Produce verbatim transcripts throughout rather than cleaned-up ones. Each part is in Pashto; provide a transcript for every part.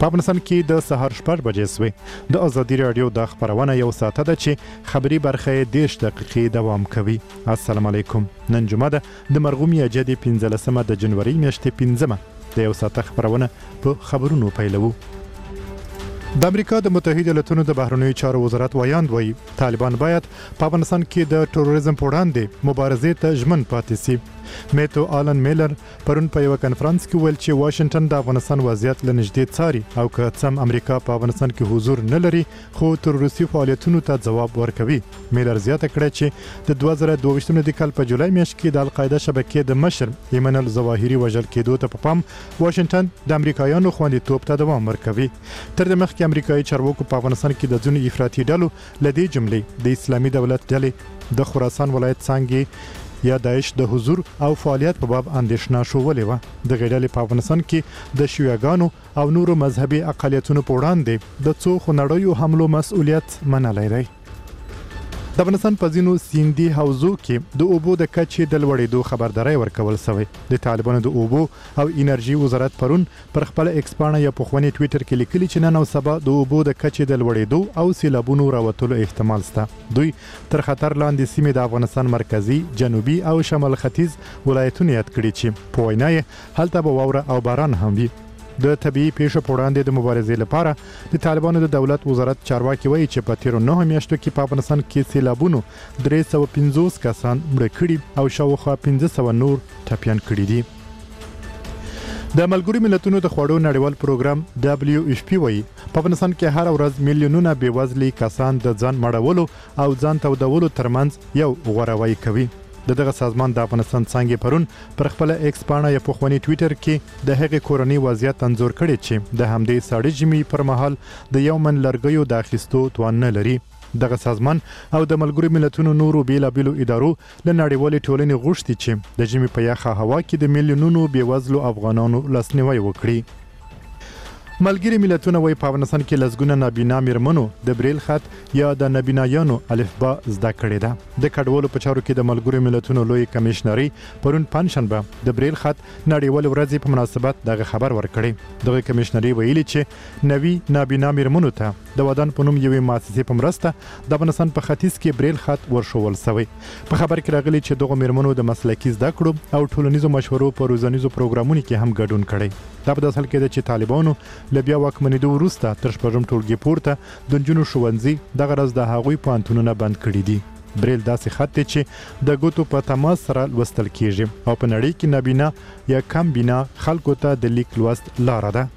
په افغانستان کې د سهار شپږ بجې سوې. د ازادي راډیو د خبرونه یو ساعته ده چې خبري برخه یې دېرش دقیقې دوام کوي. السلام علیکم. نن جمعه ده د مرغوم میاشتې پنځلسمه د جنوري میاشتې پنځمه. د یو ساعته خبرونه په خبرونو پیلوو. د امریکا د متحده ایالاتونو د بهرنیو چارو وزارت وایاند وایي طالبان باید په افغانستان کې د تروریزم په وړاندې مبارزې ته ژمن پاتې سي. میتو آلن میلر پرون په یو کنفرانس کې ویل چې واشنگټن د افغانستان وضعیت له نږدې څاري او که څه هم امریکا په افغانستان کې حضور نه لري خو تروریستي فعالیتونو ته ځواب ورکوي. میلر زیاته کړه چې د دوه زره دوه ویشتم د کال په جولای میاشت کې د القاعده شبکې د مشر ایمن الظواهري وژل کېدو ته په پام واشنگټن د امریکایانو خوندیتوب ته دوام ورکوي. تر دې مخکې امریکایي چارواکو په افغانستان کې د ځینو افراطي ډلو له دې جملې د اسلامي دولت ډلې د خراسان ولایت څانګې یا داعش د حضور او فعالیت په باب اندېښنه شوولې وه. د غېډلې په افغانستان کې د شیعاګانو او نورو مذهبي اقلیتونو په وړاندې د څو خونړیو حملو مسؤلیت منلی دی. د افغانستان په ځینو سیندي حوزو کې د اوبو د کچې د لوړېدو خبرداری ورکول شوی. د طالبانو د اوبو او انرژي وزارت پرون پر خپل ایکس پاڼه یا پخوانی ټویټر کې لیکلي چې نن او سبا د اوبو د کچې د لوړېدو او سیلابونو راوتلو احتمال شته. دوی تر خطر لاندې سیمې د افغانستان مرکزی، جنوبي او شمال ختیځ ولایتونه یاد کړي چې په وینا یې هلته به واوره او باران هم وي. د طبيعي پیښو په وړاندې د مبارزې لپاره د طالبانو د دولت وزارت چارواکي وایي چې په تیرو نهو میاشتو کې په افغانستان کې سیلابونو درې سوه پنځوس کسان مړه کړي او شاوخوا پنځه سوه نور ټپیان کړي دي. د ملګرو ملتونو د خوړو نړیوال پروګرام دبليو ایف پی وایي په افغانستان کې هر ورځ میلیونونه بېوزلي کسان د ځان مړولو او ځان تودولو ترمنځ یو غوروی کوي. د دغه سازمان د افغانستان څانګې پرون پر خپل ایکس پاڼه یا پخوانی ټویټر کې د هغې کورنۍ وضعیت انځور کړی چې د همدې ساړې ژمي پر مهال د یو من لرګیو د اخیستو توان نه لري. دغه سازمان او د ملګرو ملتونو نورو بیلابیلو ادارو له نړیوالې ټولنې غوښتي چې د ژمي په یخه هوا کې د میلیونونو بېوزلو افغانانو لاسنیوی وکړي. ملګري ملتونه وایي په افغانستان کې لسګونه نابینا میرمنو د بریل خط یا د نابینایانو الفبا زده کړې ده. د کډوالو په چارو کې د ملګرو ملتونو لوی کمیشنري پرون پنجشنبه د بریل خط نړیوال ورځې په مناسبت دغه خبر ورکړی. دغه کمیشنري ویلي چې نوي نابینا میرمنو ته د ودان په نوم یوې مؤسسې په مرسته د افغانستان په ختیځ کې بریل خط ورښول شوی. په خبر کې راغلي چې دغه میرمنو د مسلکي زده کړو او ټولنیزو مشورو په روزنیزو پروګرامونو کې هم ګډون کړی. دا په داسې حال کې ده چې طالبانو له بیا واکمنېدو وروسته تر شپږم ټولګي پورته د نجونو ښوونځي دغه ورځ د هغوی پوهنتونونه بند کړي دي. بریل داسې خط دی چې د ګوتو په تماس سره لوستل کیږي او په نړۍ کې نابینا یا کم بینا خلکو ته د لیک لوست لاره ده.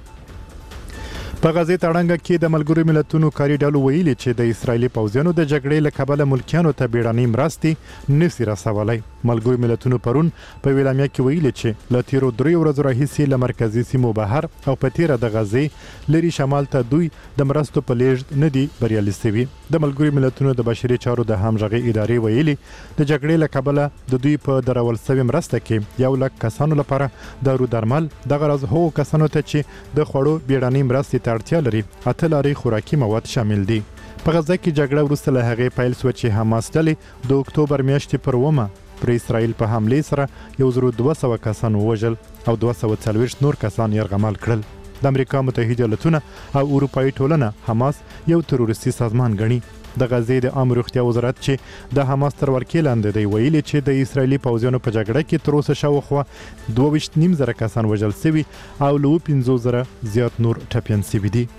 په غزې تړنګه کې د ملګرو ملتونو کاري ډلو ویلي چې د اسرایلي پوځیانو د جګړې له کبله ملکیانو ته بیړنۍ مرستې نشي رسولی. ملګرو ملتونو پرون په ویلامیا کې ویلي چې له تیرو دریو ورځو راهیسې له مرکزي سیمو بهر او په تیره د غزې لري شمال ته دوی د مرستو په لیږد نه دي بریالي سوي. د ملګرو ملتونو د بشري چارو د همغږۍ ادارې ویلي د جګړې له کبله د دوی په درول سوي مرسته کې یو لک کسانو لپاره دارو درمل دغه راز هغو کسانو ته چې د خوړو بیړنۍ مرستې ته اړتیا لري اته لارې خوراکي مواد شامل دي. په غزه کې جګړه وروسته له هغې پیل سوه چې حماس ډلې د اکتوبر میاشتې پر اوومه پر اسرائیل په حملې سره یو زرو دوه سوه کسان ووژل او دوه سوه څلوېښت نور کسان یرغمال کړل. د امریکا متحده ایالتونه او اروپایي ټولنه حماس یو تروریستي سازمان ګڼي. د غزې د عامه روغتیا وزارت چې د حماس تر ورکې لاندې دی ویلي چې د اسرائیلي پوځیانو په جګړه کې تر اوسه شاوخوا دوه ویشت نیم زره کسان وژل سوي او له اووه پنځوس زره زیات نور ټپیان سوي دي.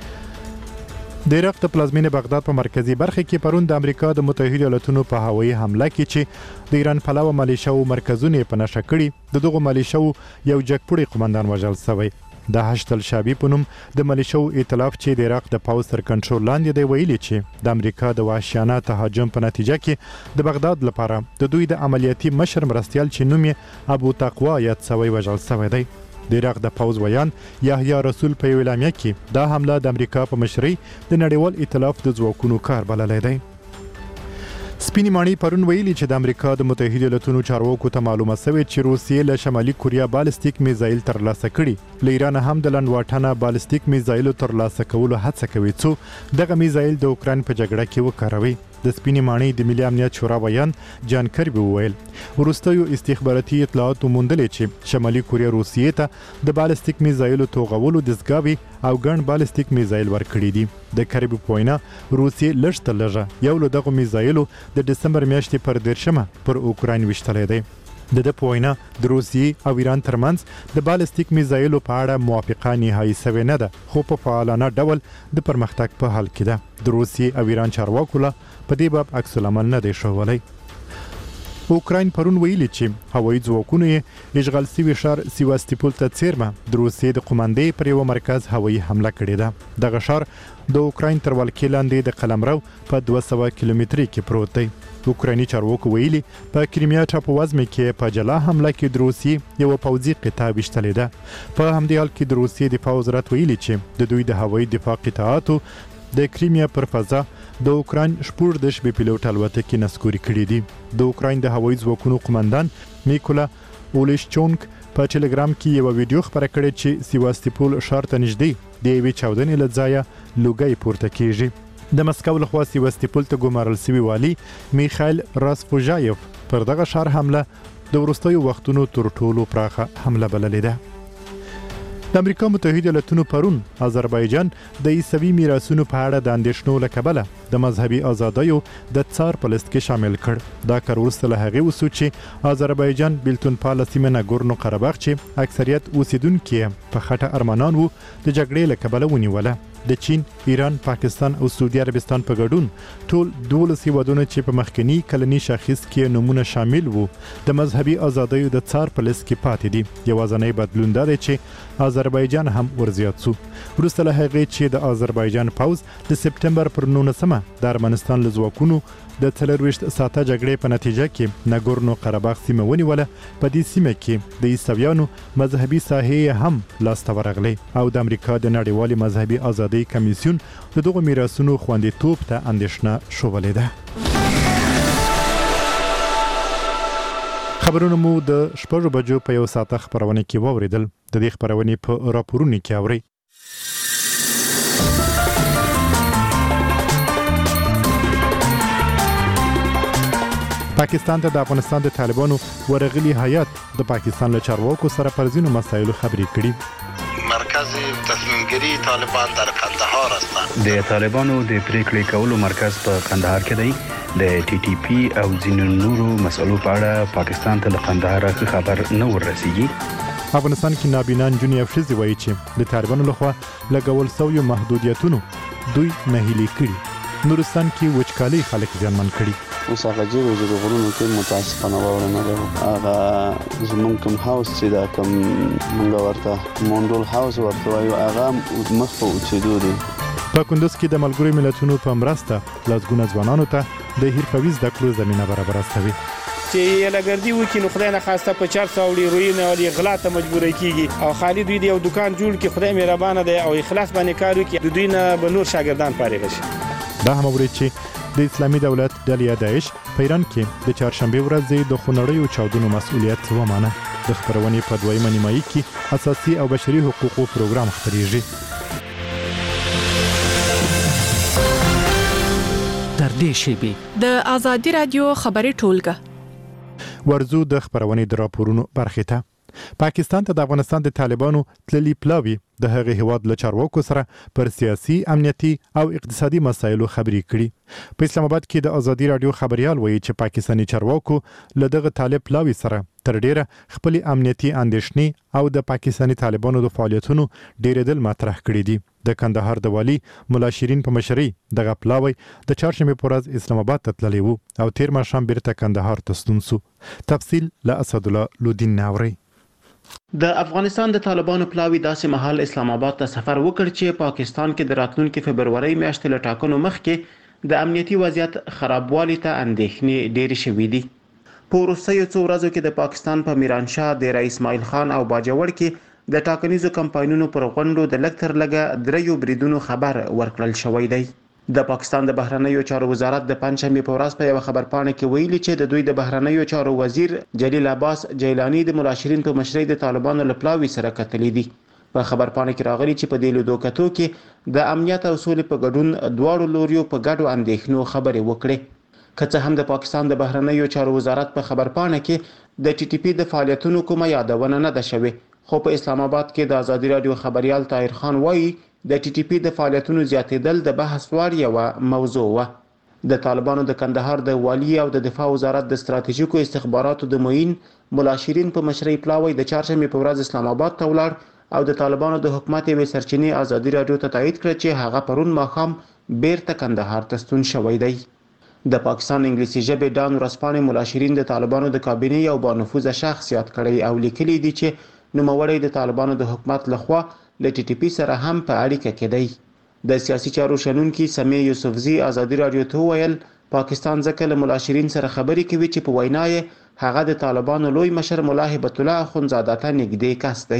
د عراق د پلازمینې بغداد په مرکزي برخه کې پرون د امریکا د متحده ایالتونو په هوایي حمله کې چې د ایران پلوه ملیشیاو مرکزونه په نښه کړي د دغو ملیشیاو یو جګپوړی قمندان وژل شوی. د هشت الشعبي په نوم د ملیشیاو ائتلاف چې د عراق د پوځ تر کنټرول لاندې دی ویلي چې د امریکا د وحشیانه تهاجم په نتیجه کې د بغداد لپاره د دوی د عملیاتي مشر مرستیال چې نوم یې ابو تقوا یاد سوی وژل سوی دی. د عراق د پوځ ویان یحیی رسول په یوه اعلامیه کې دا حمله د امریکا په مشرۍ د نړیوال ائتلاف د ځواکونو کار بللی دی. سپینې ماڼۍ پرون ویلي چې د امریکا د متحده ایالتونو چارواکو ته معلومه سوې چې روسیې له شمالي کوریا بالستیک میزایل ترلاسه کړي. له ایران هم د لنډ واټنه بالستیک میزایلو ترلاسه کولو هڅه کوي څو دغه میزایل د اوکراین په جګړه کې وکاروي. د سپینې ماڼۍ د ملي امنیت شورا ویان جان کربي وویل وروستیو استخباراتي اطلاعاتو موندلې چې شمالي کوریا روسیې ته د بالستیک میزایلو توغولو دستګاوې او ګڼ بالستیک میزایل ورکړي دي. د کربي په وینا روسیې لږ تر لږه یو له دغو میزایلو د ډسمبر میاشتې پر دېرشمه پر اوکراین ویشتلی دی. د ده په وینا د روسیې او ایران ترمنځ د بالستیک میزایلو په اړه موافقه نهایي سوې نه ده، خو په فعالانه ډول د پرمختګ په حال کې ده. د روسیې او ایران چارواکو لا په دې باب عکس العمل نه دی ښوولی. اوکراین پرون ویلي چې هوایي ځواکونو یې اشغال سوي ښار سیواستوپول ته څیرمه د روسیې د قومندې پر یوه مرکز هوایي حمله کړې ده. دغه ښار د اوکراین تر ولکې لاندې د قلمرو په دوه سوه کیلومتري کې پروت دی. اوکرایني چارواکو ویلي په کریمیا ټاپووزمې کې په جلا حمله کې د روسیې یوه پوځي قطعه ویشتلې ده. په همدې حال کې د روسیې دفاع وزارت ویلي چې د دوی د هوایي دفاع قطعاتو د کریمیا پر فضا د اوکراین شپږ دېرش بې پیلوټ الوتکې نسکوري کړي دي. د اوکراین د هوایي ځواکونو قومندان میکولا اولیشچونک په ټلګرام کې یوه ویډیو خپره کړې چې سیواستوپول ښار ته نږدې د یوې چاودنې له ځایه لوګی پورته کیږي. د مسکو لخوا سیواستوپول ته ګمارل سوي والي میخایل راسپوژایف پر دغه ښار حمله د وروستیو وختونو تر ټولو پراخه حمله بللې ده. د امریکا متحده ایالتونو پرون آذربایجان د عیسوي میراثونو په اړه د اندېښنو له کبله د مذهبي ازادیو د څار په لیست کې شامل کړ. دا کار وروسته له هغې وسو چې آذربایجان بیلتون پاله سیمه ناګورنو قرهباغ چې اکثریت اوسیدونکي یې په خټه ارمانان وو د جګړې له کبله ونیوله. د چین، ایران، پاکستان او سعودي عربستان په ګډون ټول دولس هیوادونه چې په مخکنی کلني شاخص کې نمونه شامل وو د مذهبي ازادیو د څار په لیست کې پاتې دي. یوازینی بدلون دا دی چې آذربایجان هم ورزیات سو. وروسته له هغې چې د آذربایجان پوځ د سپټمبر پر نولسمه د ارمنستان له ځواکونو د څلرویشت ساعته جګړې په نتیجه کې ناګورنو قرهباغ سیمه ونیوله. په دې سیمه کې د عیسویانو مذهبي ساحې هم لاسته ورغلې او د امریکا د نړیوالې مذهبي ازادۍ کمیسیون د دغو میراثونو خوندیتوب ته اندېښنه شوولې ده. خبرونه مو د شپږو بجو په یو ساعته خپرونه کې واورېدل. د دې خپرونې په راپورونو کې اورئ. پاکستان ته د افغانستان د طالبانو ورغلي هیات د پاکستان له چارواکو سره پر ځینو مسایلو خبرې کړي. مرکز تصمیم گیری طالبان در قندهار هستند. د طالبانو د پریکړې کولو مرکز په قندهار کې دی. د ټي ټي پی او ځینو نورو مسلو په اړه پاکستان ته له قندهار خبر نه ورسیږي. افغانستان کې نابینا نجونې او ښځې وایي چې د طالبانو لخوا لګول شویو محدودیتونو دوی نهیلي کړي. نورستان کې وچکالي خلک زیانمن کړي. اوس هغه جیرو جیرو غرونو کې متاسفانه واوره نه ده. هغه زمونږ کوم هاوس چې دا کوم مونږ ورته مونډول هاوس ورته وایو هغه مخ په اوچېدو دی. په کندوز کې د ملګرو ملتونو په مرسته لسګونه ځوانانو ته د حرفوي زده کړو زمینه برابره شوې. چې یلګردي وکړي نو خدای نه خواسته په چرس او هیروین او غلا ته مجبورې کیږي او خالي دوی د یو دکان جوړ کړي. خدای مهربانه دی او اخلاص باندې کار وکړي. د دوی نه به نور شاګردان فارغ شي. دا هم اوري چې د اسلامي دولت ډلې داعش په ایران کې د چهارشنبه ورځې د خونړیو چاودنو مسؤلیت ومانه. د خبرونې په دویمه نیمایي کې اساسي او بشري حقوقو پروګرام خپریږي. تر دې شیبې د آزادي رادیو خبري ټولګه ورزو د خبرونې د راپورونو برخې ته. پاکستان ته د افغانستان د طالبانو تللي پلاوي د هغې هیواد له چارواکو سره پر سیاسي، امنیتي او اقتصادي مسایلو خبرې کړي. په اسلام آباد کې د آزادي رادیو خبريال وایي چې پاکستاني چارواکو له دغه طالب پلاوي سره تر ډیره خپل امنیتي اندېښنې او د پاکستاني طالبانو د فعالیتونو ډیرېدل مطرح کړي دي. د کندهار د والي ملا شیرین په مشرۍ دغه پلاوی د چهارشنبه په ورځ اسلام آباد ته تللی و او تیر ماښام بیرته کندهار ته ستون سو. تفصیل له اسد الله لودین ناوري. د افغانستان د طالبانو پلاوی داسې مهال اسلام آباد ته سفر وکړ چې پاکستان کې د راتلونکي فبرورۍ میاشتې له ټاکنو مخکې د امنیتي وضعیت خرابوالي ته اندېښنې ډېرې شوې دي. په وروستیو څو ورځو کې د پاکستان په میرانشاه، دیره اسماعیل خان او باجوړ کې د ټاکنیزو کمپاینونو پر غونډو د لږ تر لږه دریو بریدونو خبر ورکړل شوی دی. د پاکستان د بهرنیو چارو وزارت د پنځشنبه په ورځ په یو خبرپاڼه کې ویلي چې د دوی د بهرنیو چارو وزیر جلیل عباس جیلانی د ملا شیرین په مشرۍ د طالبانو له پلاوي سره کتلې دي. په خبرپاڼه کې راغلي چې په دې لیدو کتو کې د امنیت او سولې په ګډون دواړو لوریو په ګډو اندېښنو خبرې وکړې. که څه هم د پاکستان د بهرنیو چارو وزارت په خبرپاڼه کې د ټي ټي پی د فعالیتونو کومه یادونه نه ده شوې، خو په اسلام آباد کې د ازادي رادیو خبريال طاهر خان وایي د ټي ټي پی د فعالیتونو زیاتېدل د بحث وړ یوه موضوع وه. د طالبانو د کندهار د والی او د دفاع وزارت د ستراتیژیکو استخباراتو د معین ملا شیرین په مشرۍ پلاوی د چهارشنبې په ورځ اسلام آباد ته ولاړ او د طالبانو د حکومت یوې سرچینې ازادي رادیو ته تایید کړ چې هغه پرون ماښام بیرته کندهار ته ستون شوی دی. د پاکستان انګلیسي ژبې ډان ورځپاڼې ملا شیرین د طالبانو د کابینې یو بانفوذه شخص یاد کړی او لیکلي دي چې نوموړی د طالبانو د حکومت لخوا له ټي ټي پی سره هم په اړیکه کې دی. د سیاسي چارو شنونکي سمیع یوسفزي ازادي رادیو ته وویل پاکستان ځکه له ملا شیرین سره خبرې کوي چې په وینا یې هغه د طالبانو لوی مشر ملا هبت الله اخندزاده ته نږدې کس دی.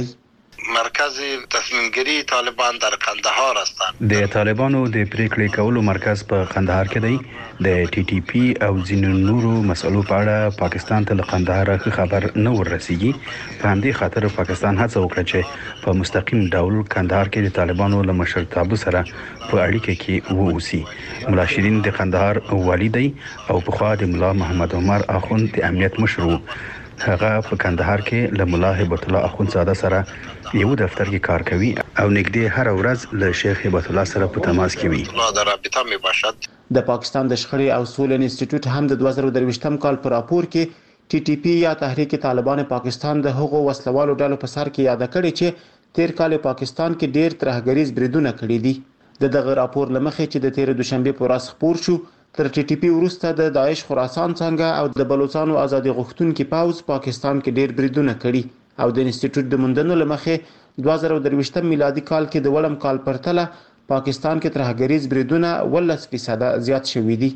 مرکز تصمیمگیری طالبان در قندهار هستند. د طالبانو د پریکړې کولو مرکز په قندهار کې دی. د ټي ټي پی او ځینو نورو مسلو په اړه پاکستان ته له قندهار خبر نه ورسیږي. په همدې خاطر پاکستان هڅه وکړه چې په مستقیم ډول قندهار کې د طالبانو له مشرتابه سره په اړیکه کې ووسی. ملا شیرین د قندهار والی دی او په خوا د ملا محمد عمر اخوند د امنیت مشر وو. هغه په کندهار کې له ملا هبت الله اخوندزاده سره یو دفتر کې کار کوي او نږدې هر ورځ له شیخ هبت الله سره په تماس کې وي. لا در رابطه می باشد. د پاکستان د شخړې او سولې انسټیټیوټ هم د دوه زره درویشتم کال په راپور کې ټي ټي پی یا تحریک طالبان پاکستان د هغو وسلوالو ډلو په سر کې یاد کړی چې تیر کال پاکستان کې ډیر ترهګریز بریدونه کړي دي. د دغه راپور لمخې چې د تیر دوشنبه په ورځ خبر شو تر ټي ټي پی وروسته د داعش خراسان څنګه او د بلوچستان ازادي غوښتونکو پاوز پاکستان کې ډیر بریدونه کړي او د انسټیټیوټ د موندنو لمخې دوه زره درویشتم میلادي کال کې د ولم کال پرتله پاکستان کې ترهګریز بریدونه ولس فیصد زیات شوي دي.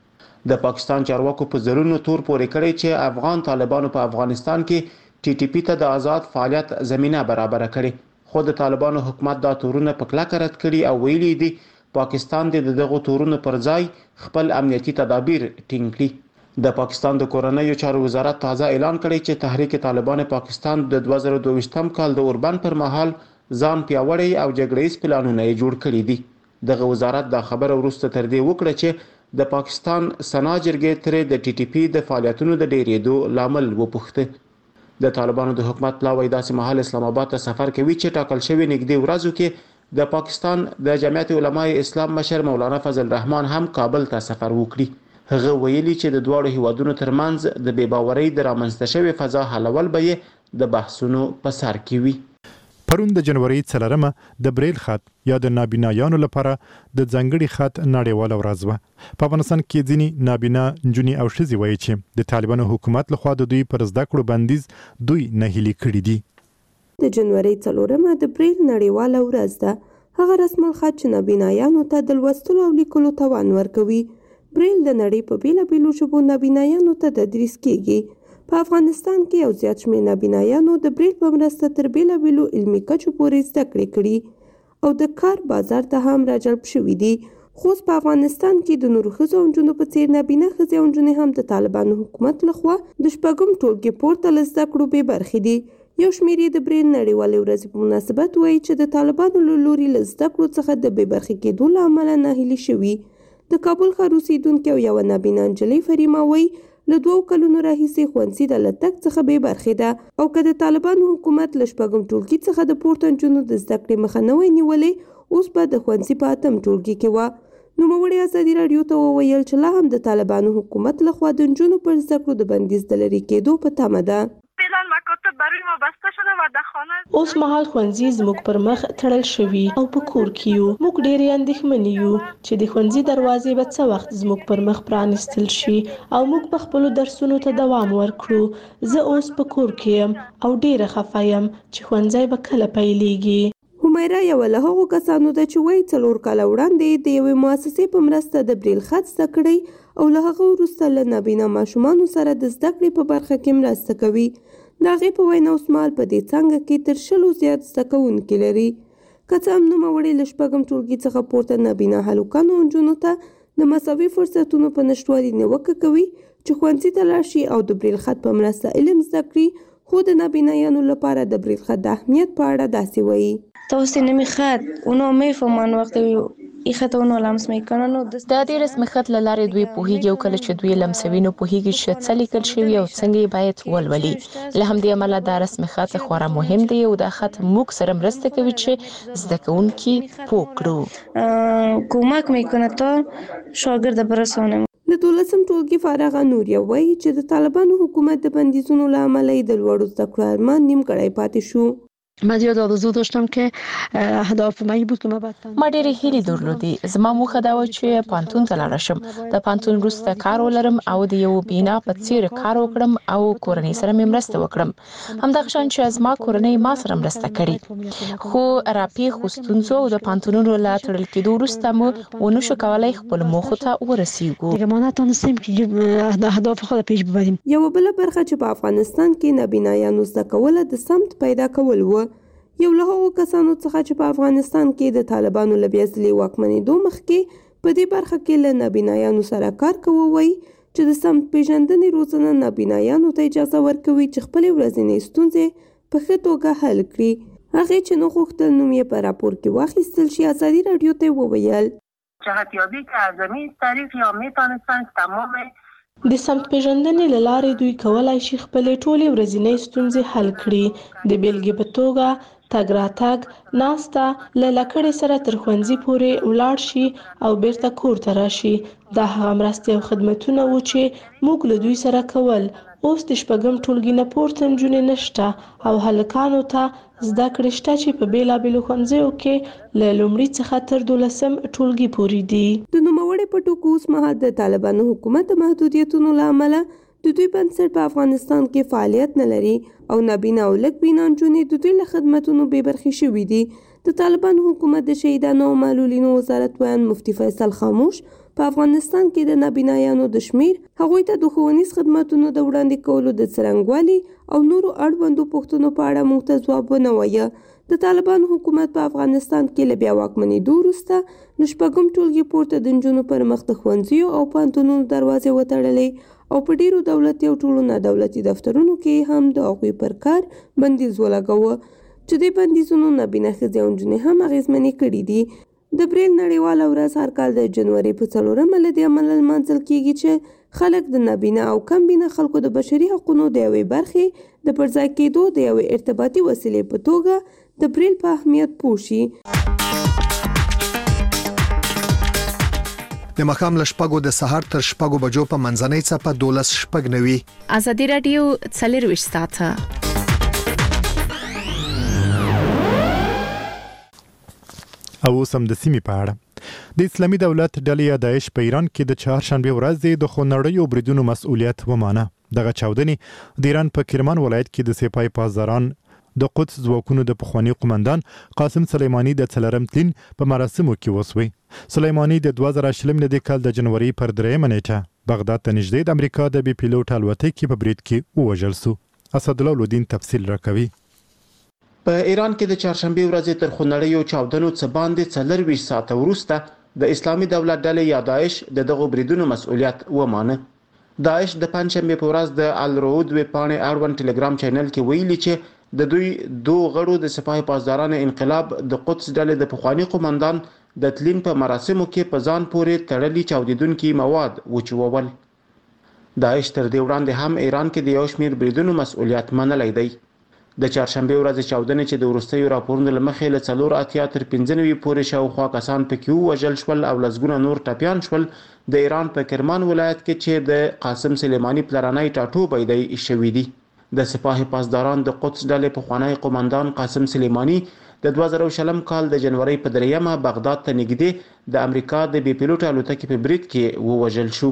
د پاکستان چارواکو په زرونو تور پورې کړی چې افغان طالبانو په افغانستان کې ټي ټي پی ته د آزاد فعالیت زمينه برابر کړي، خو د طالبانو حکومت دا تورونه په کلکه رد کړي او ویلي دي پاکستان د دغه تورونو پر ځای خپل امنیتي تدابیر ټینګ کړي. د پاکستان د کورنیو چارو وزارت تازه اعلان کړی چې تحریک طالبان پاکستان د دوه زره دوه کال د اوربند پر مهال ځان پیاوړی او جګړیز پلانونه یې جوړ کړي دي. دغه وزارت دا خبره وروسته تر دې وکړه چې د پاکستان سنا جرګې ترې د ټي ټي پی د فعالیتونو د ډیرېدو لامل وپوښته. د طالبانو د حکومت پلاوی داسې مهال اسلام آباد ته سفر کوي چې ټاکل شوی نږدې ورځو کې د پاکستان د جمعیت علماء اسلام مشر مولانا فضل الرحمن هم کابل ته سفر وکړي. هغه ویلي چې د دواړو هیوادونو ترمنځ د بې باورۍ د رامنځته شوې فضا حلول به یې د بحثونو په سر کې وي. پرون د جنوري څلورمه د بریل خط یا د نابینایانو لپاره د ځانګړي خط نړیواله ورځ وه. په افغانستان کې ځینې نابینا نجونې او ښځې وایي چې د طالبانو حکومت لخوا د دوی پر زده کړو بندیز دوی نهیلي کړي دي. د جنوري څلورمه د بریل نړیواله ورځ ده. هغه رسم الخط چې نابینایانو ته د لوستلو او لیکلو توان ورکوي. بریل د نړۍ په بیلابیلو ژبو نابینایانو ته تدریس کیږي. په افغانستان کې یو زیات شمېر نابینایانو د بریل په مرسته تر بیلابیلو علمي کچو پورې زده کړې کړي او د کار بازار ته هم راجلب شوي دي. خو په افغانستان کې د نورو ښځو او نجونو په څیر نابینا ښځې او نجونې هم د طالبانو حکومت لخوا د شپږم ټولګي پورته له زده کړو بې برخې دي. یو شمېر یې د بریل نړیوالې ورځې په مناسبت وایي چې د طالبانو له لوري له زده کړو څخه د بې برخې کېدو له امله ناهیلي شوي. د کابل ښار اوسېدونکې او یوه نابینا نجلۍ فریما وایي له دوو کلونو راهیسې ښوونځي ته له تګ څخه بې برخې ده او که د طالبانو حکومت له شپږم ټولګي څخه د پورته نجونو د زده کړې مخه نه وای نیولې اوس به د ښوونځي په اتم ټولګي کې وه. نوموړې ازادي راډیو ته وویل چې لا هم د طالبانو حکومت لخوا د نجونو پر زده کړو د بندیز د لرې کېدو په تمه ده. اوس مهال ښوونځي زموږ پر مخ تړل شوي او په کور کې یو. موږ ډېرې اندېښمنې یو چې د ښوونځي دروازې به څه وخت زموږ پر مخ پرانیستل شي او موږ به خپلو درسونو ته دوام ورکړو. زه اوس په کور کې یم او ډېره خفه یم چې ښوونځی به کله پیلېږي. همیرا یوه له هغو کسانو ده چې وایي څلور کاله وړاندې د یوې مؤسسې په مرسته د بریل خط زده کړی او له هغه وروسته له نابینا ماشومانو سره د زده کړې په برخه کې مرسته کوي. د هغې په وینا اوسمهال په دې څانګه کې تر شلو زیات زده کوونکي لري. که څه هم نوموړې له شپږم ټولګي څخه پورته نابینا هلکانو او نجونو ته د مساوي فرصتونو په نشتوالي نیوکه کوي چې ښوونځي ته لاړ شي او د بریل خط په مرسته علم زده کړي. خو د نابینایانو لپاره د بریل خط د اهمیت په اړه داسې وایي. توصي نمی خط اونا میفهمن وقتی ایخته اونو لمس میکنن نو د دې رسمي خط له لارې دوی پوهیږي او کله چې دوی لمسوي نو پوهیږي چې څه لیکل شوی او څنګه یې باید ولولي. له همدې امله دا رسمي خط خورا مهم دی او دا خط موږ سره مرسته کوي چې زده کوونکي پوه کړو. کمک میکنه تا شاګرد برسونه. د دولسم ټولګي فارغه نوریا وایي چې د طالبانو حکومت د بندیزونو له امله د لوړو زده کړو ارمان نیم کړی پاتې شو. من زیاد آرزو داشتم که اهداف من بود که من بعد ما ډېرې هیلې درلودې. زما موخه دا و چې پانتون ته لاړ شم، د پانتون وروسته کار ولرم او د یو بینا په څیر کار وکړم او کورنۍ سره مې مرسته وکړم. همدغه شان چې زما کورنۍ ما سره مرسته کړې. خو راپېښو ستونزو او د پانتونونو له تړل کېدو وروسته مو ونشو کولی خپل موخو ته ورسیږو. دیگه ما نتونستیم که اهداف خود پیش ببریم. یو بل برخه چې په افغانستان کې نابینایانو زده کول د سمت پیدا کول و. یو له هغو کسانو څخه چې په افغانستان کې د طالبانو له بیا ځلې واکمنېدو مخکې په دې برخه کې له نابینایانو سره کار کوي وایي چې د سمت پیژندنې روزنه نابینایانو ته اجازه ورکوي چې خپلې ورځنۍ ستونزې په ښه توګه حل کړي. هغې چې نه غوښتل نوم یې په راپور کې واخیستل شي ازادي راډیو ته وویل جهتیابی که از زمین طریق یا میتونستند تمام د سمت پیژندنې له لارې دوی کولای شي خپلې ټولې ورځنۍ ستونزې حل کړي. د بیلګې په توګه تګ راتګ ناسته له لکړې سره تر ښوونځي پورې ولاړ شي او بیرته کور ته راشي. دا هغه مرستې او خدمتونه وو چې موږ له دوی سره کول. اوس د شپږم ټولګي نه پورته نجونې نشته او هلکانو ته زده کړې شته چې په بېلابېلو ښوونځیو کې له لومړي څخه تر دولسم ټولګي پورې دي. د نوموړې په ټکو اوس مهال د طالبانو حکومت د محدودیتونو له امله د دوی بنسټ په افغانستان کې فعالیت نه لري او نابینا او لږ بینا نجونې د دوی له خدمتونو بې برخې شوي دي. د طالبانو حکومت د شهیدانو او معلولینو وزارت ویان مفتي فیصل خاموش په افغانستان کې د نابینایانو د شمیر هغوی ته د ښوونیز خدمتونو د وړاندې کولو د څرنګوالي او نورو اړوندو پوښتنو په اړه موږ ته ځواب ونه وایه. د طالبانو حکومت په افغانستان کې له بیا واکمنېدو وروسته له شپږم ټولګي پورته د نجونو پر مخ د ښوونځیو او پوهنتونونو دروازې وتړلې او په ډیرو دولتي او ټولو نادولتي دفترونو کې هم د هغوی پر کار بندیز ولګاوه چې دې بندیزونو نابینا ښځې او نجونې هم اغېزمنې کړي دي. د بریل نړیواله ورځ هر کال د جنوري په څلورمه له دې امله لمانځل کیږي چې خلک د نابینا او کم بینا خلکو د بشري حقونو د یوې برخې د پرځای کېدو د یوې ارتباطي وسیلې په توګه د بریل په اهمیت پوه شي. د مخام له شپږو د سهار تر شپږو بجو په منځنۍ څپه دولس شپږ نوي. ازادي راډیو څلرویشت ساعته او سم د سیمې په اړه د اسلامي دولت ډلې داعش په ایران کې د چهارشنبه ورځې د خونړیو بریدونو مسؤلیت ومانه. دغه چاودنې د ایران په کرمان ولایت کې د سپای پاسداران د قدس ځواکونو د پخوانی قومندان قاسم سلیمانی د څلورم تلین په مراسمو کې وسوي. سلیمانی د دوه زره شلم د کال د جنوري پر درېیمه نیټه بغداد ته نږدې د امریکا د بي پیلوټ الوتکې په برید کې ووژل شو. اسدالله لودین تفصیل راکوي. په ایران کې د چهارشنبه ورځې تر خونړیو چاودنو څخه باندې څلرویشت ساعته وروسته د اسلامي دولت ډلې یا داعش د دغو بریدونو مسؤلیت ومانه. داعش د پنځشنبه په ورځ د الرود ویبپاڼې اړوند ټلګرام چینل کې ویلي چې د دوی دوه غړو د سپاه پاسدارانو انقلاب د قدس ډلې د پخوانی قومندان د تلین په مراسمو کې په ځان پورې تړلي چاودیدونکي مواد وچوول. داعش تر دې وړاندې هم ایران کې د یو شمېر بریدونو مسؤلیت منلی دی. د چهارشنبه ورځې چاودنې چې د وروستیو راپورونو له مخې له څلور اتیا تر پنځه نوي پورې شاوخوا کسان پکې ووژل شول او لسګونه نور ټپیان شول. د ایران په کرمان ولایت کې چې د قاسم سلیمانی پلرنی ټاټوبی دی شوي دي. د سپاه پاسداران د قدس ډلې پخوانی قومندان قاسم سلیمانی د دوه زره شلم کال د جنوري په دریمه بغداد ته نږدې د امریکا د بي پیلوټ الوتکې په برید کې ووژل شو.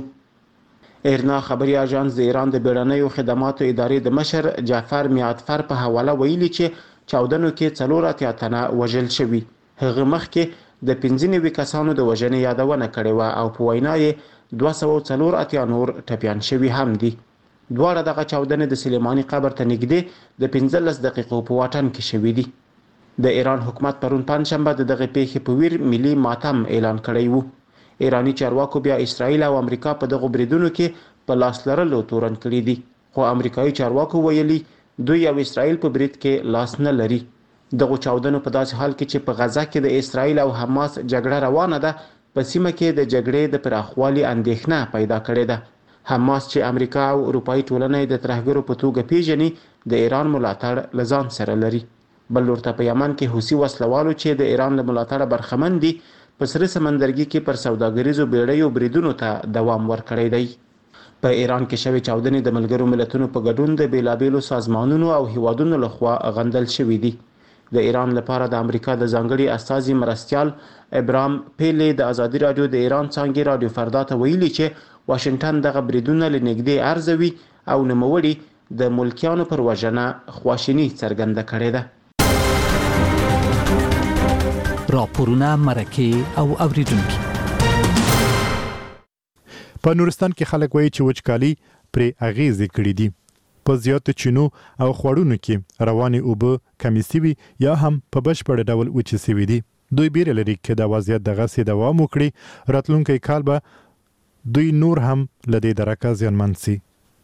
ایرنا خبري اژانس د ایران د بیړنیو خدماتو ادارې د مشر جعفر میعتفر په حواله ویلي چې چاودنو کې څلور اتیا تنه وژل شوي. هغه مخکې د پنځه نوي کسانو د وژنې یادونه کړې وه او په وینا یې دوه سوه څلور اتیا نور ټپیان شوي هم دي. دواړه دغه چاودنې د سلیمانی قبر ته نږدې د پنځلس دقیقو په واټن کې شوي دي. د ایران حکومت پرون پنځشنبه د دغه پیښې په ویر ملي ماتم اعلان کړی وو. ایرانی چارواکو بیا اسرائیل او امریکا په دغه بریدونو کې په لاس لرلو تورن کړي دي، خو امریکایي چارواکو ویلي دوی او اسرائیل په برید کې لاس نه لري. دغه چاودنو په داسې حال کې چې په غزه کې د اسرایل او حماس جګړه روانه ده په سیمه کې د جګړې د پراخوالي اندېښنه پیدا کړې ده. حماس چې امریکا او اروپایي ټولنې د ترهګرو په توګه پیژني د ایران ملاتړ له ځان سره لري. بل ورته په یمن کې حوثي وسلوالو چې د ایران له ملاتړه برخمن دي په سره سمندرګي کې پر سوداګریزو بیړیو بریدونو ته دوام ورکړی دی. په ایران کې شوې چاودنې د ملګرو ملتونو په ګډون د بیلابیلو سازمانونو او هیوادونو لخوا غندل شوې دي. د ایران لپاره د امریکا د ځانګړي استازي مرستیال ابراهام پیلی د ازادي رادیو د ایران څانګې رادیو فردا ته ویلي چې واشنگټن دغه بریدونه له نږدې ارزوي او نوموړي د ملکیانو پر وژنه خواشیني څرګنده کړې ده. راپورونه مرکه او اوریدونکي. په نورستان کې خلک وایي چې وچکالي پرې اغیزې کړې دي. په زیاتو چینو او خوړونو کې روانې اوبه کمې سوي یا هم په بشپړ ډول وچې سوي دي. دوی بیره لري چې دا وضعیت دغسې دوام وکړي راتلونکی کال به دوی نور هم له دې درکه زیانمن سي.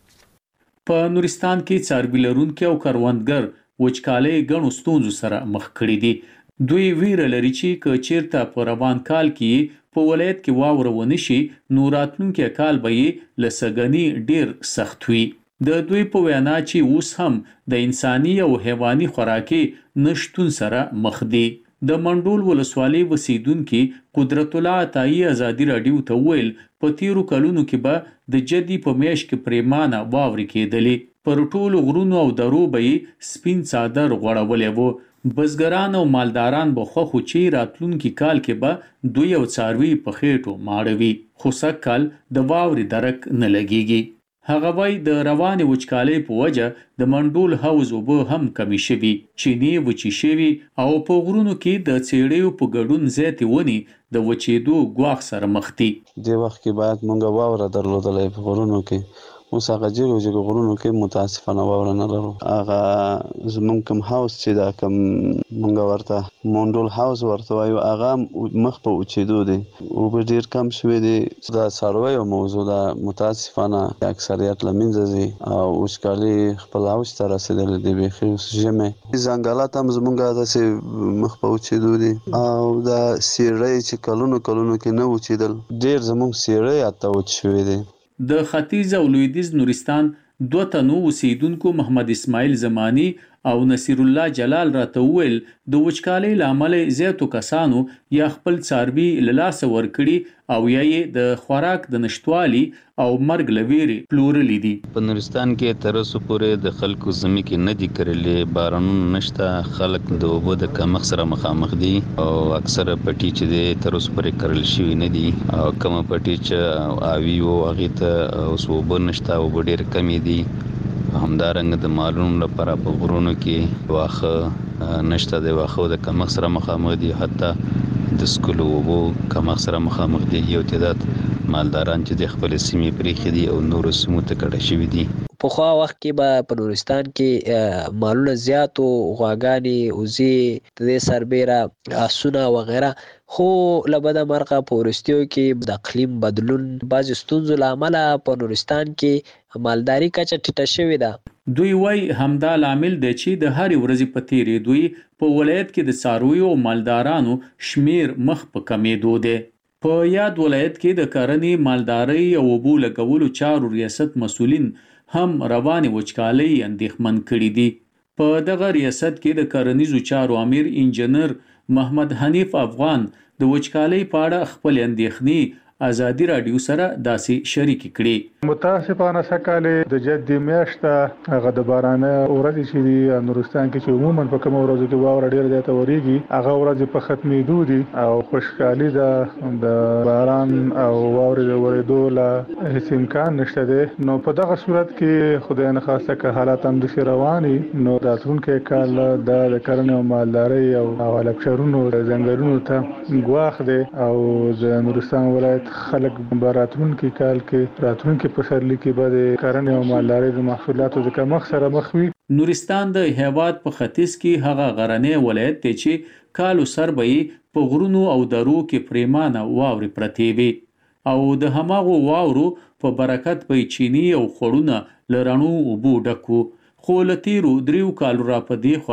په نورستان کې څاروي لرونکي او کروندګر وچکالۍ ګڼو ستونزو سره مخ کړي دي. دوی ویره لري چې که چیرته په روان کال کې په ولایت کې واوره ونه شي نو راتلونکی کال به یې له سږني ډیر سخت وي. د دوی په وینا چې اوس هم د انساني او حیواني خوراکي نشتون سره مخ دي. د منډول ولسوالۍ اوسیدونکي قدرت الله عطایي ازادي راډیو ته ویل په تیرو کلونو کې به د جدي په میاشت کې پریمانه واورې کېدلې. پر ټولو غرونو او درو به یې سپین څادر غوړولی و. بزګران او مالداران به خوښ وو چې راتلونکي کال کې به دوی او څاروي په خېټو ماړوي خو سږ کال د واورې درک نه لګیږي. هغه وایي د روانې وچکالۍ په وجه د منډول حوض اوبه هم کمې شوي، چینې وچې شوي او په غرونو کې د څېړیو په ګډون زیاتې ونې د وچېدو ګواښ سره مخ دي. دې وخت کې باید موږ واوره درلودلی په غرونو کې. اوس هغه جګو جګو غرونو کې متاسفانه واوره نه لرو. هغه زمونږ کوم هاوس چې دا کوم موږ ورته منډول هاوس ورته وایو هغه مخ په وچېدو دی، اوبه ډېر کم شوي دي. دا څارویو موضوع ده متاسفانه اکثریت له منځه ځي او وچکالي خپل اوج ته رسېدلې دي. بیخي اوس ژمی ځنګلات هم زمونږ داسې مخ په وچېدو دي او دا سیړۍ چې کلونو کلونو کې نه وچېدل ډېر زمونږ سیړۍ حتی وچ شوي دي. د ختیځ او لویدیځ نورستان دوه تنو اوسیدونکو محمد اسماعیل زمانی او نصیر الله جلال راته وویل د وچکالۍ له امله زیاتو کسانو یا خپل څاروي له لاسه ورکړي او یا یې د خوراک د نشتوالي او مرګ له ویرې پلورلي دي. په نورستان کې تر اوسه پورې د خلکو ځمکې نه دي کرلې، بارانونه نشته، خلک د اوبو د کمښت سره مخامخ دي او اکثره پټي چې دی تر اوسه پورې کرل شوي نه دي او کومه پټي چې آوي وو هغې ته اوس اوبه نشته، اوبه ډېرې کمې دي. همدارنګه د مالونو لپاره په غرونو کې واښه نشته، د واښو د کمښت سره مخامخ دي، حتی د سکلو اوبو کمښت سره مخامخ دي. یو تعداد مالداران چې د خپل سیمې پرېښي دي او نورو سیمو ته کډه شوي دي. پخوا وخت کې به په نورستان کې مالونه زیات وو، غواګانې، وزې، د دې سربیره آسونه وغیره، خو له بده مرغه په وروستیو کې د اقلیم بدلون بعضې ستونزو له امله په نورستان کې مالداري کچه ټیټه شوې ده. دوی وایي همدا لامل دی چې د هرې ورځې په تېرېدو په ولایت کې د څارویو او مالدارانو شمیر مخ په کمېدو دی. په یاد ولایت کې د کرنې، مالدارۍ او اوبو لګولو چارو ریاست مسؤلین هم روانې وچکالۍ اندېښمن کړي دي. په دغه ریاست کې د کرنیزو چارو امیر انجنیر محمد حنیف افغان د وچکالۍ په اړه خپل اندېښنې ازادي راډیو سره داسې شریکې کړي. متاسفانه سکالې د جدي میاشته هغه د بارانه ورځې چې دی نورستان کې چې عموما په کوم ورځو کې واوره ډېر زیاته ورېږي هغه ورځې په ختمېدو دي او خوشحالي ده د باران او واورې د ورېدو له هیڅ امکان نشته دی. نو په دغه صورت کې خدای نه خواسته که حالات همداسې روان وي نو راتلونکی کال د کرنې او مالدارۍ او هلکچرونو ځنګلونو ته ګواښ دی او د نورستان ولایت خلک به راتلونکي کال کې راتلونکي پسرلي کې به د کرنې او مالدارۍ د محصولاتو د کمښت سره مخ وي. نورستان د هیواد په ختیځ کې هغه غرنی ولایت دی چې کالو سر به یې په غرونو او درو کې پریمانه واورې پرتې وي او د هماغو واورو په برکت به یې چینې او خوړونه له رڼو اوبو ډک وو. خو له تېرو دریو کالو را په دې خوا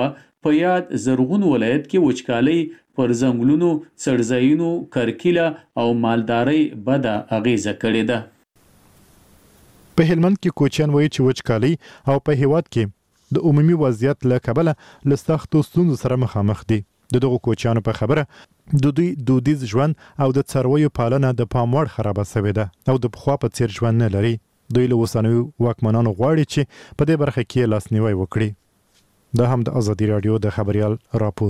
په یاد زرغون ولایت کې وچکالۍ پر ځنګلونو، څړځایونو، کرکیله او مالدارۍ بده اغیزه کړې ده. په هلمند کې کوچیان وایي چې وچکالۍ او په هیواد کې د عمومي وضعیت له کبله له سختو ستونزو سره مخامخ دي. د دغو کوچیانو په خبره د دوی دودیز ژوند او د څارویو پالنه د پام وړ خرابه شوې ده او د پخوا په څیر ژوند نه لري. دوی له اوسنیو واکمنانو غواړي چې په دې برخه کې لاسنیوی وکړي. دا هم د ازادي راډیو د خبريال راپور.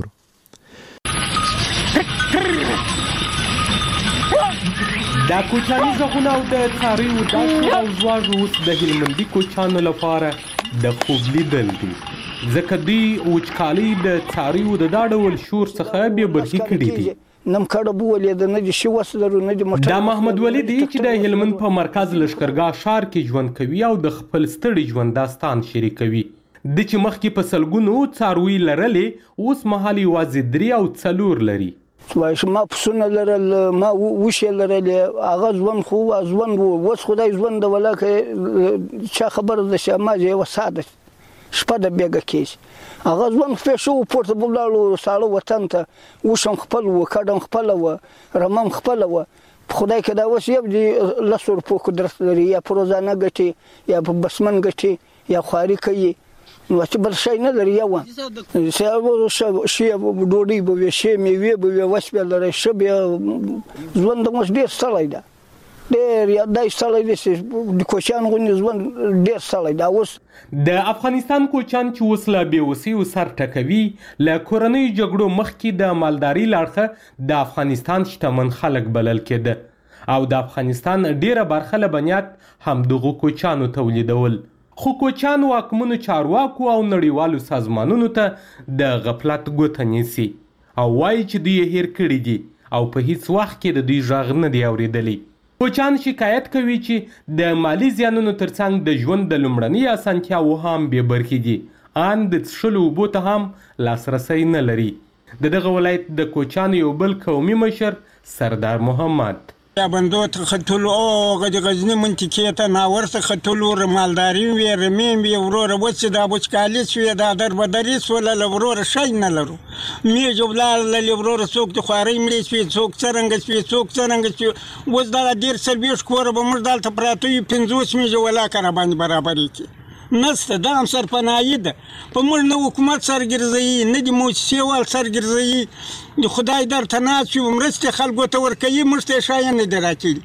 دا کوچاني ځغونه او د څارویو داسې او ځواژ اوس د هلمندي کوچانو لپاره د خوب لیدل دي، ځکه دوی وچکالۍ د څارویو د دا ډول شور څخه بې برخې کړي دي. دا محمد ولی دی چې د هلمند په مرکز لشکرګاه ښار کې ژوند کوي او د خپل ستړي ژوند داستان شریکوي. د چې مخکې په سلګونو څاروي لرلې اوس مهال یوازې درې او څلور لري. ما پسونه لرل، ما وشې لرلې، هغه ژوند خو ژوند و، اوس خدای ژوند د ولاکه چا خبره ده چې ما یې وساده شپه د بیګه کېږي، هغه ژوند پیښو پورته بولاړو ساړه وطن ته وشم خپل و، کډم خپله وه، رمم خپله وه. خدای که دا اوس یو د لسو روپو قدرت لري، یا په روزانه ګټي یا په بسمن ګټي یا خواري کوي، نو چې بل شی نه لري. یو شی ډوډۍ به وي، شی میوې به وي، وس به لري، ښه بیا ژوند اوس ډېر ستړی ده، ډېر دای ستړی دی چې د کوچیان غوندې ژوند ډېر ستړی ده. اوس د افغانستان کوچیان چې اوس له بېوسیو سر ټکوي، له کورنیو جګړو مخکې د مالدارۍ له اړخه د افغانستان شتمن خلک بلل کېده او د افغانستان ډېره برخه لبنیات همدغو کوچیانو تولیدول. خو کوچیان واکمنو چارواکو او نړیوالو سازمانونو ته د غفلت ګوته نیسي او وایي چې دوی یې هیر کړي دي او په هیڅ وخت کې د دوی غږ نه دی اورېدلی. کوچیان شکایت کوي چې د مالی زیانونو ترڅنګ د ژوند د لومړنۍ اسانتیاوو هم بې برخې دي، ان د څښلو اوبو ته هم لاسرسی نه لري. د دغه ولایت د کوچیانو یو بل قومي مشر سردار محمد یا بندو ته ختلو او غد غزنی منطقې ته ناور ته ختلو، رمالداري وي، رمیم وي، وروره اوس چې دا وچکالي شوې، دا دربدري شوله، له وروره شی نه لرو. میږ ولاړلې، وروره څوک د خوارۍ مړې شوې، څوک څرنګه شوې، څوک څرنګه شوې. اوس دغه ډېر څلوېښت کوره به موږ دلته پراته وي، پنځوس میږه ولاکه راباندې برابرې کړي. نسته، دا هم سرپناهي ده. په موږ نه حکومت سرګرځوي، نه د موسسې وال سرګرځوي. د خدای درته ناست وي، مرستې خلکو ته ورکوي، موږ ته یې شیان نه دي راکړي.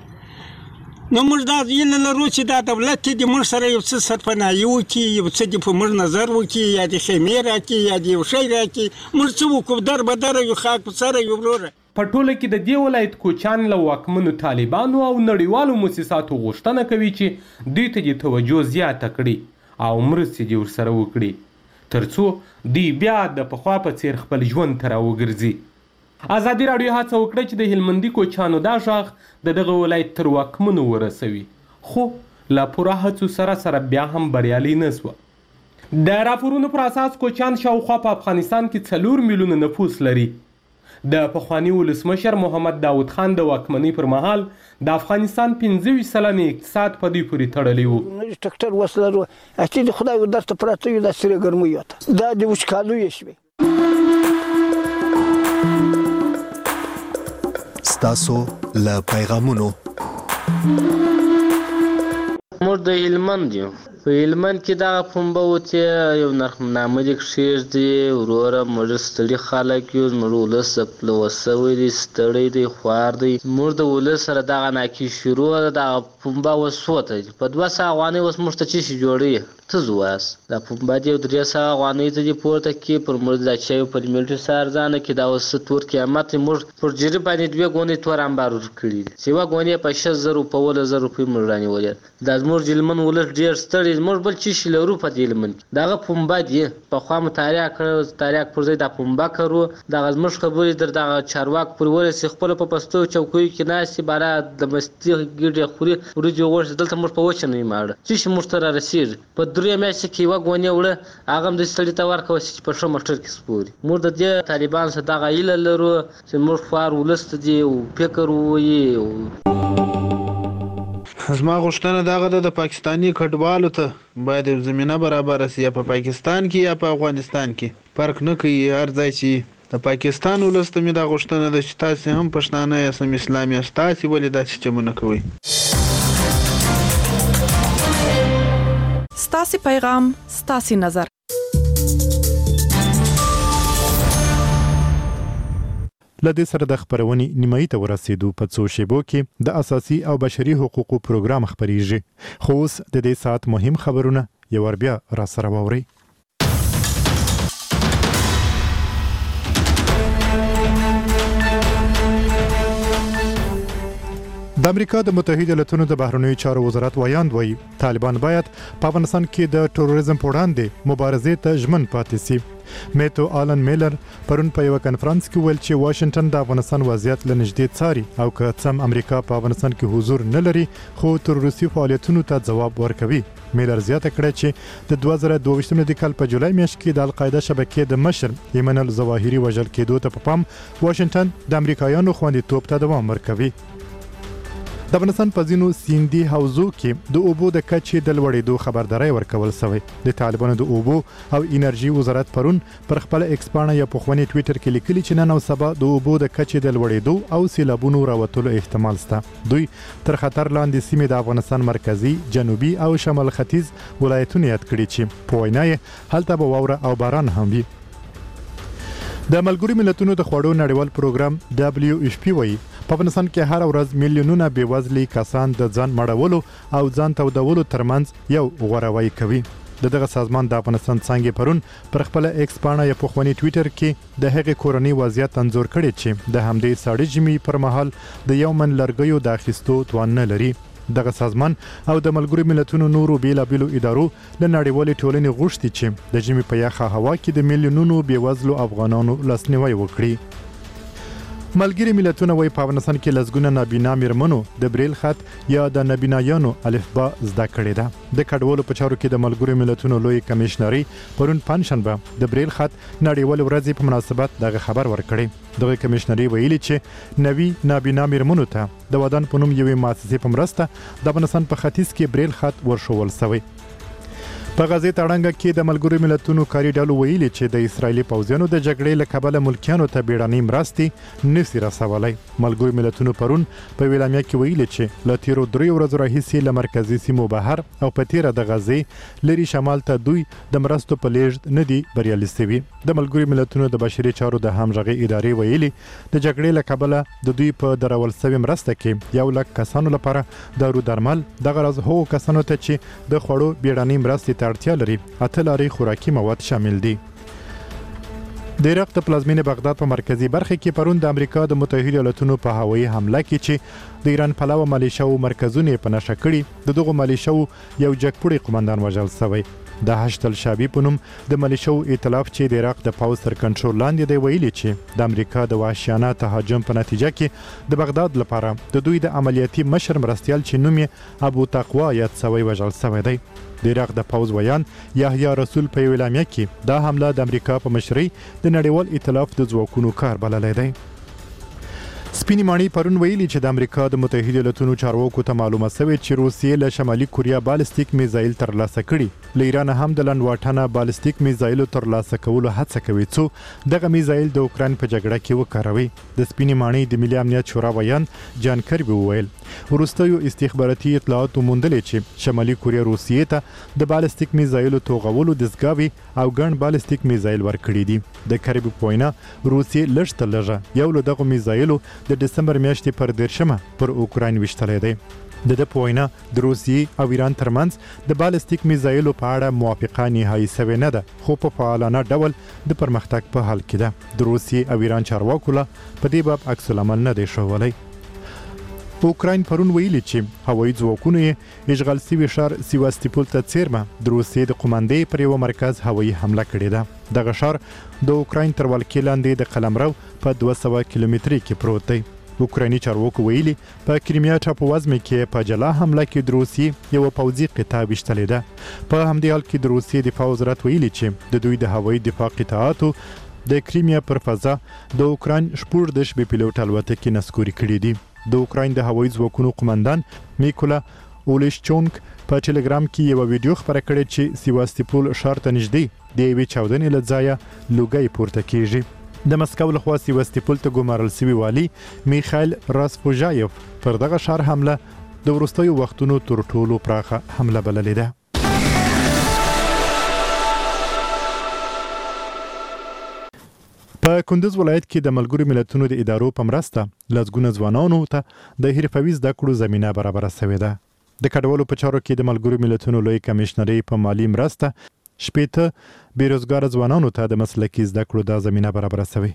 نو موږ دا هیله لرو چې دا دولت دې موږ سره یو څه سرپناهي وکړي، یو څه دې په موږ نظر وکړي، یا دې خیمې راکړي، یا دې یو شی راکړي. موږ څه وکړو؟ در بدره یو، خاک په سره یو. وروره په ټوله کې د دې ولایت کوچیان له واکمنو طالبانو او نړیوالو مؤسساتو غوښتنه کوي چې دوی ته دې توجه زیاته کړي او مرستې دې ورسره وکړي، ترڅو دوی بیا د پخوا په څیر خپل ژوند ته راوګرځي. ازادي راډیو هڅه وکړه چې د هلمندي کوچیانو دا غږ د دغه ولایت تر واکمنو ورسوي، خو له پوره هڅو سره سره بیا هم بریالي نه سوه. د راپورونو پر اساس کوچیان شاوخوا په افغانستان کې څلور میلیونه نفوس لري. د پخواني ولسمشر محمد داود خان د واکمنۍ پر مهال د افغانستان پنځه ویشت سلنې اقتصاد په دوی پورې تړلی و. ټکټر وس لرو، چې د خدای درته پراته وي، دا سره ګرمیو ته دا د وچکالیو شوې. ستاسو له پیغامونو موږ د هلمند یو. په هلمند کې دغه پنبه وتې یو نرخنامه دې کښېږدي، وروره موږ ستړي خلک یو، زموږ ولس ځپلوه سوی دی، ستړی دی، خوار دی. موږ د ولس سره دغه ناکي شروع ده، دغه پنبه اوس څوته په دوه سوه افغانۍ اوس موږ ته څه شي جوړوي؟ ته زه وایاست دا پنبه دې یو درې سوه افغانۍ ته دې پورته کړي، پر موږ دا چایو په لیمټو څه ارزانه کړي. دا اوس څه تور قیامت دی. موږ پر جرې باندې دوې ګونې تور امبار ورکړي دي، چې یوه ګونې په شل زرو په اوله زر روپۍ موږ رانیولې. دا زموږ هلمند ولس ډېر ستړی، موږ بل څه شي لرو په دې هلمند کې؟ دغه پنبه دی، پخوا مطالعه کړی، تاریخ پر ځای دا پنبه کرو. دغه زموږ خبرې در دغه چارواک پورې ورسي، خپله په پستو چوکیو کې ناستې، باره د مستې ګېډې خوري، وریجې غوښې. دلته موږ په وچه نه یو ماړه، څه شي موږ ته رارسېږي؟ په درې میاشتې کې یوه ګونې وړه، هغه هم داسې سړي ته ورکوه چې په ښه موټر کې سپوري. موږ د دې طالبانو سره دغه هیله لرو چې موږ خوار ولس ته دې فکر ووایي. زما غوښتنه دغه ده د پاکستاني کډوالو ته باید زمینه برابره سي، یا په پاکستان کې یا په افغانستان کې فرق نه کوي، هر ځای چې د پاکستان ولس ته مې دا غوښتنه ده چې تاسې هم پښتانه یاست، هم اسلام یاست، تاسې ولې داسې چمونه کوئ؟ ستاسې پیغام ستاسې نظر. لدې سره د خبرونې نیمایي ته ورسېدو. په څو شیبو کې د اساسي او بشري حقوقو پروګرام خبرېږي، خو اوس د دې ساعت مهم خبرونه یو ور بیا را سره واورئ. د امریکا د متحده ایالاتونو د بهرنیو چارو وزارت وایاند وایي طالبان باید په افغانستان کې د تروریزم په وړاندې مبارزې ته ژمن پاتې سي. میتو آلن میلر پرون په یو کانفرنس کې ویل چې واشنگټن د افغانستان وضعیت له نږدې څاري او که څم امریکا په افغانستان کې حضور نه لري خو تروریستي فعالیتونو ته ځواب ورکوي. میلر زیاته کړه چې د دوه زره دوه ویشت د کال په جولای میاشت کې د القاعده شبکې د مشر ایمن الظواهري وژل کېدو ته په پام واشنگټن د امریکایانو خوندیتوب ته دوام ورکوي. د افغانستان په ځینو سیندي حوزو کې د اوبو د کچې د لوړېدو خبرداري ورکول شوې. د طالبانو د اوبو او انرژي وزارت پرون پر خپل ایکس پاڼه یا په خواني ټوئیټر کې لیکلي چې نن او سبا د اوبو د کچې د لوړېدو او سیلابونو راوتلو احتمال شته. دوی تر خطر لاندې سیمې د افغانستان مرکزی، جنوبي او شمال ختیځ ولایتونه یاد کړي چې په وینا یې هلته به واوره او باران هم وي. د ملګرو ملتونو د خوړو نړیوال پروګرام دبليو ایف پی وایي په افغانستان کې هر ورځ میلیونونه بېوزلي کسان د ځان مړولو او ځان تودولو ترمنځ یو غوراوی کوي. د دغه سازمان د افغانستان څانګې پرون پر خپل ایکس پاڼه یا په خواني ټوئیټر کې د هغې کورنۍ وضعیت انځور کړی چې د همدې ساړې ژمي پر مهال د یو من لرګیو د اخیستو توان نه لري. دغه سازمان او د ملګرو ملتونو نورو بیلابیلو ادارو له نړیوالې ټولنې غوښتي چې د ژمي په یخه هوا کې د میلیونونو بېوزلو افغانانو لاسنیوی وکړي. ملګري ملتونه وایي په افغانستان کې لسګونه نابینا میرمنو د بریل خط یا د نابینایانو الفبا زده کړې ده. د کډوالو په چارو کې د ملګرو ملتونو لوی کمشنري پرون پنځشنبه د بریل خط نړیوال ورځې په مناسبت دغه خبر ورکړی. دغه کمشنري ویلي چې نوي نابینا میرمنو ته د ودان په نوم یوې مؤسسې په مرسته د افغانستان په ختیځ کې بریل خط ورښول شوی. په غزې تړنګه کې د ملګرو ملتونو کاري ډلو ویلي چې د اسرایلی پوځیانو د جګړې له کبله ملکیانو ته بیړنۍ مرستې نشي رسولی. ملګرو ملتونو پرون په ویلامیا کې ویلي چې له تیرو دریو ورځو راهیسې له مرکزي سیمو بهر او په تیره د غزې لري شمال ته دوی د مرستو په لیږد نه دي بریالي سوي. د ملګرو ملتونو د بشري چارو د همغږۍ ادارې ویلي د جګړې له کبله د دوی په درول سوي مرسته کې یو لک کسانو لپاره دارو درمل دغه راز هغو کسانو ته چې د خوړو بیړنۍ مرستې اړتیا لري اته لارې خوراکي مواد شامل دي. د عراق د پلازمینې بغداد په مرکزی برخه کې پرون د امریکا د متحده ایالاتونو په هوایي حمله کې چې د ایران پلوه ملیشو مرکزونه په نشه کړي د دغه ملیشو یو جګپوړی قومندان وژل شوی. د هشت الشعبي په نوم د ملیشو ائتلاف چې د عراق د پوځ تر کنټرول لاندې دی ویلي چې د امریکا د وحشیانه تهاجم په نتیجه کې د بغداد لپاره د دوی د عملیاتي مشر مرستیال چې نوم یې ابو تقوا یاد شوی وژل شوی دی. د عراق د پوځ ویان یحیی رسول په ویلامیا کې دا حمله د امریکا په مشرۍ د نړیوال ائتلاف د ځواکونو کار بللی دی. سپینې ماڼۍ پرون ویلي چې د امریکا د متحده ایالاتونو چارواکو ته معلومه شوې چې روسیې له شمالي کوریا بالستیک میزایل ترلاسه کړي. له ایران هم د لنډ واټنه بالستیک میزایلو ترلاسه کولو هڅه کوي څو دغه میزایل د اوکراین په جګړه کې وکاروي. د سپینې ماڼۍ د ملي امنیت شورا ویان جان کربي وویل وروستیو استخباراتي اطلاعاتو موندلې چې شمالي کوریا روسیې ته د بالستیک میزایلو توغولو دستګاوې او ګڼ بالستیک میزایل ورکړي دي. د کربي په وینا روسیې لږ تر لږه یو له دغو میزایلو د دسمبر میاشتې پر دیرشمه پر اوکراین ویشتلی دی. د ده په وینا د روسیې او ایران ترمنځ د بالستیک میزایلو په اړه موافقه نهایي سوې نه ده خو په فعالانه ډول د پرمختګ په حال کې ده. د روسیې او ایران چارواکو له په دې باب عکس العمل نه دی ښوولی. اوکراین پرون ویلي چې هوایي ځواکونو یې اشغال سوي ښار سیواستوپول ته څیرمه د روسیې د قومندې پر یوه مرکز هوایي حمله کړې ده. دغه ښار د اوکراین تر ولکې لاندې د قلمرو په دوه سوه کیلومترۍ کې پروت دی. اوکرایني چارواکو ویلي په کریمیا ټاپووزمې کې په جلا حمله کې د روسیې یوه پوځي قطعه ویشتلې ده. په همدې حال کې د روسیې دفاع وزارت ویلي چې د دوی د هوایي دفاع قطعاتو د کریمیا پر فضا د اوکراین شپږ دېرش بې پیلوټ الوتکې نسکوري کړي دي. د اوکراین د هوایي ځواکونو قومندان میکولا اولیشچونک په ټلګرام کې یو ویډیو خبره کړې چې سیواستوپول ښار ته نږدې د یوې چاودنې له ځایه لوګی پورته کیږي د مسکو لخوا سیواستوپول ته ګمارل شوی والی میخایل راسپوژایف پر دغه ښار حمله د وروستیو وختونو تر ټولو پراخه حمله بللې ده. په کندوز ولایت کې د ملګرو ملتونو د ادارو په مرسته لږونه ځوانانو ته د حرفوي زده کړو زمينه برابره شوې ده. د کډوالو په چارو کې د ملګرو ملتونو لوی کمشنري په مالی مرسته شپېته بیروزګار ځوانانو ته د مسلکي زده کړو د زمينه برابره شوې.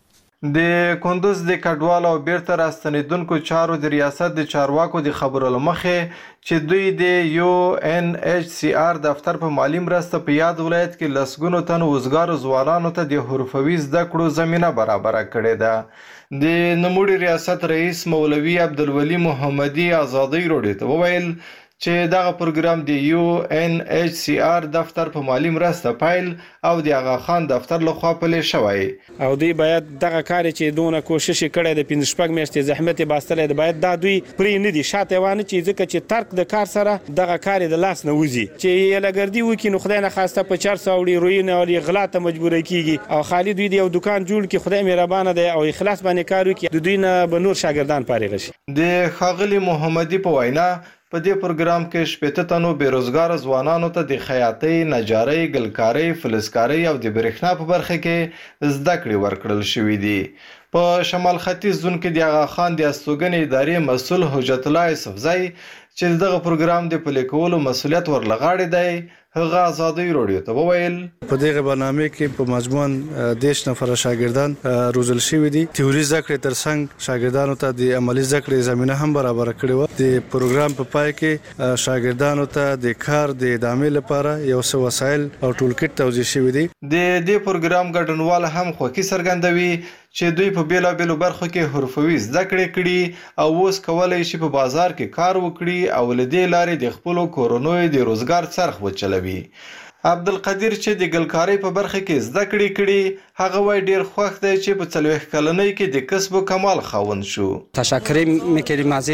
د کندوز د کډوالو او بیرته راستنیدونکو چارو د ریاست د چارواکو د خبرو لمخې چې دوی د یو ان ایچ سی آر دفتر په مالی مرسته په یاد ولایت کې لسګونو تن وزګارو ځوانانو ته د حرفوي زده کړو زمينه برابره کړې ده. د نوموړي ریاست رئیس مولوي عبدالولي محمدي ازادي راډیو ته وویل چې دغه پروګرام د یو ان ایچ سی آر دفتر په مالی مرسته پایل او د آغا خان دفتر لخوا پلی شوی او دوی باید دغه کار چې دونه کوشش کړي د پنځه شپږ میاشتې زحمت باستلې باید دا دوی پرې نه دي شاته وانه چې ځکه چې ترک د کار سره دغه کار د لاس نه وځي چې یلګردي وکي نو خدای نه خواسته په چهار سوه وړي روی نه ولې غلا ته مجبور کیږي او خالد دوی د یو دکان جوړ کی خدای مهربانه دی او اخلاص باندې کار وکي د دوی نه به نور شاګردان فارغ شي. د خاغلی محمدي په وینا په دې پروګرام کې شپېته تنو بیروزګار ځوانانو ته د خیاطۍ، نجارۍ، ګلکارۍ، فلزکارۍ او د برېښنا په برخه کې زده کړې ورکړل شوې دي. په شمال ختیځ زون کې د آغا خان د استوګنې ادارې مسؤل حجت الله یوسفزی چې دغه پروګرام د پلي کولو مسؤلیت ورلغاړی دی هغه ازادي راډیو ته وویل په دغه برنامه کې په مجموعاً دیش نفر شاګردان روزل شوي دي. تیوري زده کړې ترڅنګ شاګردانو ته د عملی زده کړې زمينه هم برابر کړې و. د پروګرام په پای کې شاګردانو ته د کار د ادامې لپاره یو څه وسایل او ټولکټ توزیع شوي دي. د دې پروګرام ګډونوال هم خوښي څرګندوي چې دوی په بیلابیلو برخو کې حرفوي زده کړې کړي او اوس کولی شي په بازار کې کار وکړي او له دې لارې د خپلو کورنیو د روزګار څرخ وچلوي. عبدالقدیر چې د ګلکارۍ په برخه کې زده کړې کړي هغه وای ډیر خوښ دی چې په څلوېښت کلنۍ کې د کسب و کمال خاوند شو. تشکر میکنیم از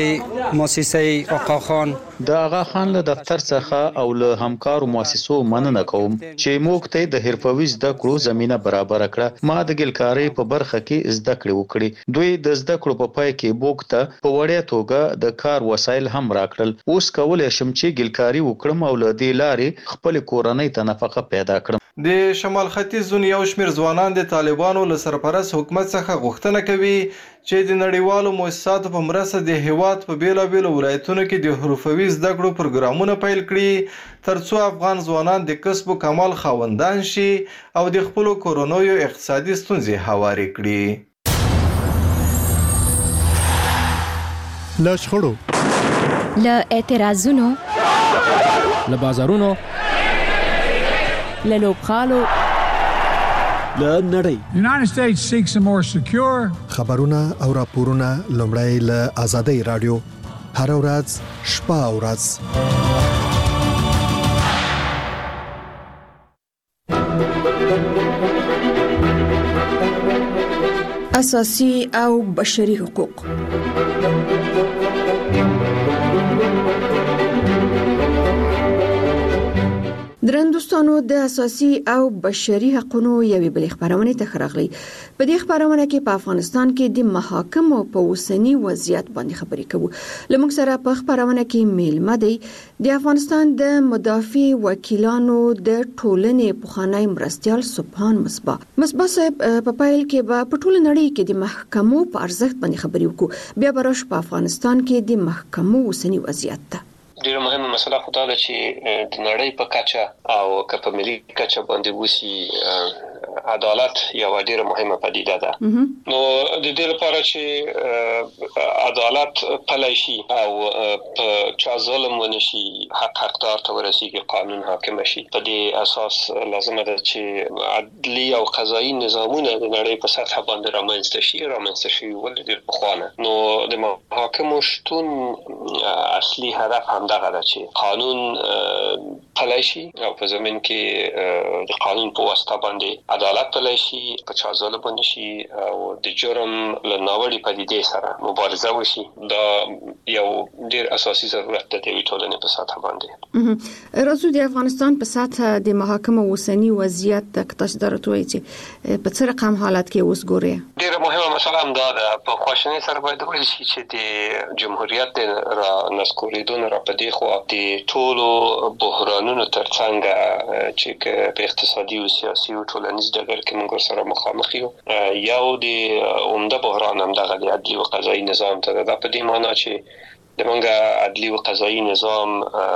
مؤسسه آقا خان د آقا خان له دفتر څخه او له همکارو مؤسسو مننه کوم چې موږ ته د حرفوي زده کړو زمينه برابر کړه. ما د ګلکارۍ په برخه کې زده کړې وکړې. دوی د زده کړو په پای کې موږ ته په وړیا توګه د کار وسایل هم راکړل. اوس کولی شم چې ګلکاري وکړم او له دې لارې خپل کورنۍ ته نفقه پیدا کړم. د شمال ختیځ زون یو شمیر ځوانان د طالبانو له سرپرست حکومت څخه غوښتنه کوي چې د نړیوالو مؤسساتو په مرسته د هیواد په بیلابیلو ولایتونو کې د حرفوي زده کړو پروګرامونه پیل کړي ترڅو افغان ځوانان د کسب و کمال خاوندان شي او د خپلو کورنیو اقتصادي ستونزې هوارې کړي. له شخړو، له اعتراضونو، له بازارونو، له لوبغالو، له نړۍ. United States seeks a more secure. خبرونه او راپورونه لومړی له آزادۍ رادیو هر ورځ شپه او ورځ. اساسي او بشري حقوق. درندوستانو د اساسي او بشري حقوقو یوې بلې خبرونه ته خراغلي. په دې خبرونه کې په افغانستان کې د محاکمو په اوسنی وضعیت باندې خبرې کوو. لمونږ سره په خبرونه کې میلمه دی د افغانستان د مدافع وکیلانو د ټولنې پخوانی مرستیال سبحان مصباح. مصباح صاحب په پایل کې به په ټول نړۍ کې د محکمو په ارزښت باندې خبرې وکړو. بیا براش په افغانستان کې د محکمو اوسنی وضعیت ته ډیره مهمه مسله خو دا ده چې د نړۍ په کچه او که په ملي کچه باندې وسی عدالت یو ډیره مهمه پدیده ده. نو د دې لپاره چې عدالت پلی شي او په چا ظلم ونشي حق حقدار ته ورسیږي قانون حاکم شي په دې اساس لازمه ده چې عدلي او قضایي نظامونه د نړۍ په سطح باندې رامنځته شي رامنځته شي ولې ډیر پخوانه. نو د محاکمو شتون اصلي هدف هم دغه ده چې قانون پلی شي او په زمین کې د قانون په واسطه باندې عدالت پلی شي په چا ظلم ونشي او د جرم له ناوړي پدیدې سره مبارزه وشي. دا یو ډیر اساسي ضرورت دی د ټولنې په سطح باندې. راځو د افغانستان په سطح د محاکم اوسنی وضعیت د تاسو درتوي چې په څه رقم حالت کې اوس ګوري. ډیره مهمه مسله هم دا ده. په خواشینۍ سره باید ویل شي چې د جمهوریت را نسکوریدون را پدې خو د ټولو بحرانونو ترڅنګ چې په اقتصادي او سیاسي او ټولنیز ډګر کې موږ سره مخامخ یو. یو د عمده بحران هم دغه د عدلي او قضایي نظام ته ده. په دې معنی چې د منګه عدلي او قضایي نظام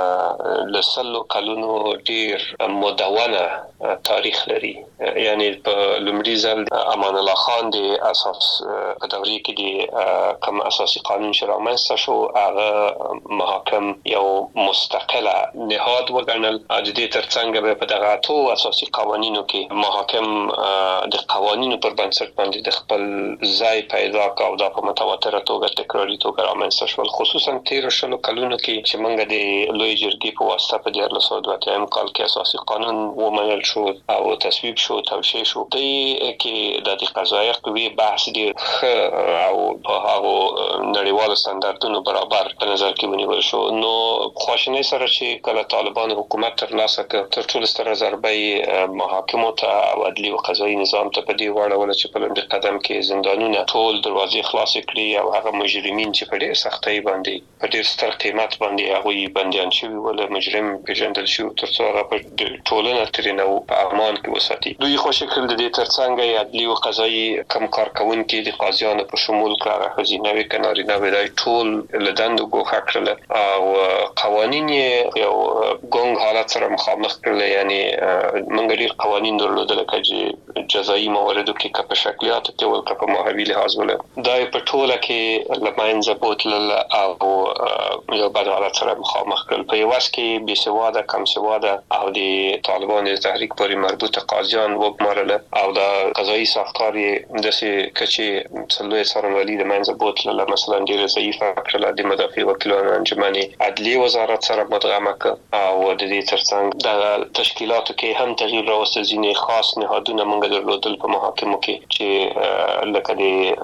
لسلو کلونو ډیر مدونه تاریخ لري. یعنی په لومړي ځل امان الله خان د اساس په دورې کې د کوم اساسي قانون چې رامنځته شو هغه محاکم یو مستقله نهاد وګڼل. د دې ترڅنګ به په دغه اتو اساسي قوانینو کې محاکم د قوانینو پر بنسټ باندې د خپل ځای پیدا کاوه. دا په متواتره توګه تکراري توګه رامنځته شول. خصوصا تیر شلو کلونو کې چې موږ د لوی جرګې په واسطه په دیارلس سوه دوه اتیا کال کې اساسي قانون ومنل شو او تصویب شو توشیح شو. دی کې د قضایي قوې بحث ډیر ښه او په هغو نړیوالو ستاندردونو برابر په نظر کې ونیول شو. نو خواشینۍ سره چې کله طالبان حکومت ترلاسه کړ تر ټولو ستره ضربه محاکمو ته او عدلي او قضایي نظام ته په دې واړوله چې په لومړي قدم کې زندانونه ټول دروازې خلاصې کړي او هغه مجرمین چې په ډېر سختۍ باندې په ډېر ستر قیمت باندې هغوی بندیان شوي ول مجرم پیژندل شو ترڅو هغه په ټولنه ترېنه او په امان کې وساتي. دوی خوشی کړل د دې ترڅنګ عدلي او قضایي کم کارکونکي د قاضیانو په شمول کړه ښځینه وي که نارینه وي دا ټول له دندو ګوښه کړل او قوانین یو ګونګ حالت سره مخامخ کړل. یعنی موږ ډېر قوانین درلودل چې جزایي مواردو کې که په شکلیاتو کې ول که په ماهوي لحاظ ول دا په ټوله کې له منځه بوتلل او یو بد حالت سره مخامخ کړل. په یوه کې بې سواده کم سواده او د طالبانو د تحریک پورې مربوطه قاضیان وګمارل او د قضایي ساختار یې داسې کچې څلوېښت څارنوالي د منځه بوتلله. مثلا ډېره ضعیفه کړله. د مدافع وکیلانو انجمن عدلیې وزارت سره مدغمه کړه او د دې ترڅنګ د تشکیلاتو کې هم تغییر راوسته. ځینې خاص نهادونه موږ درلودل په محاکمو کې چې لکه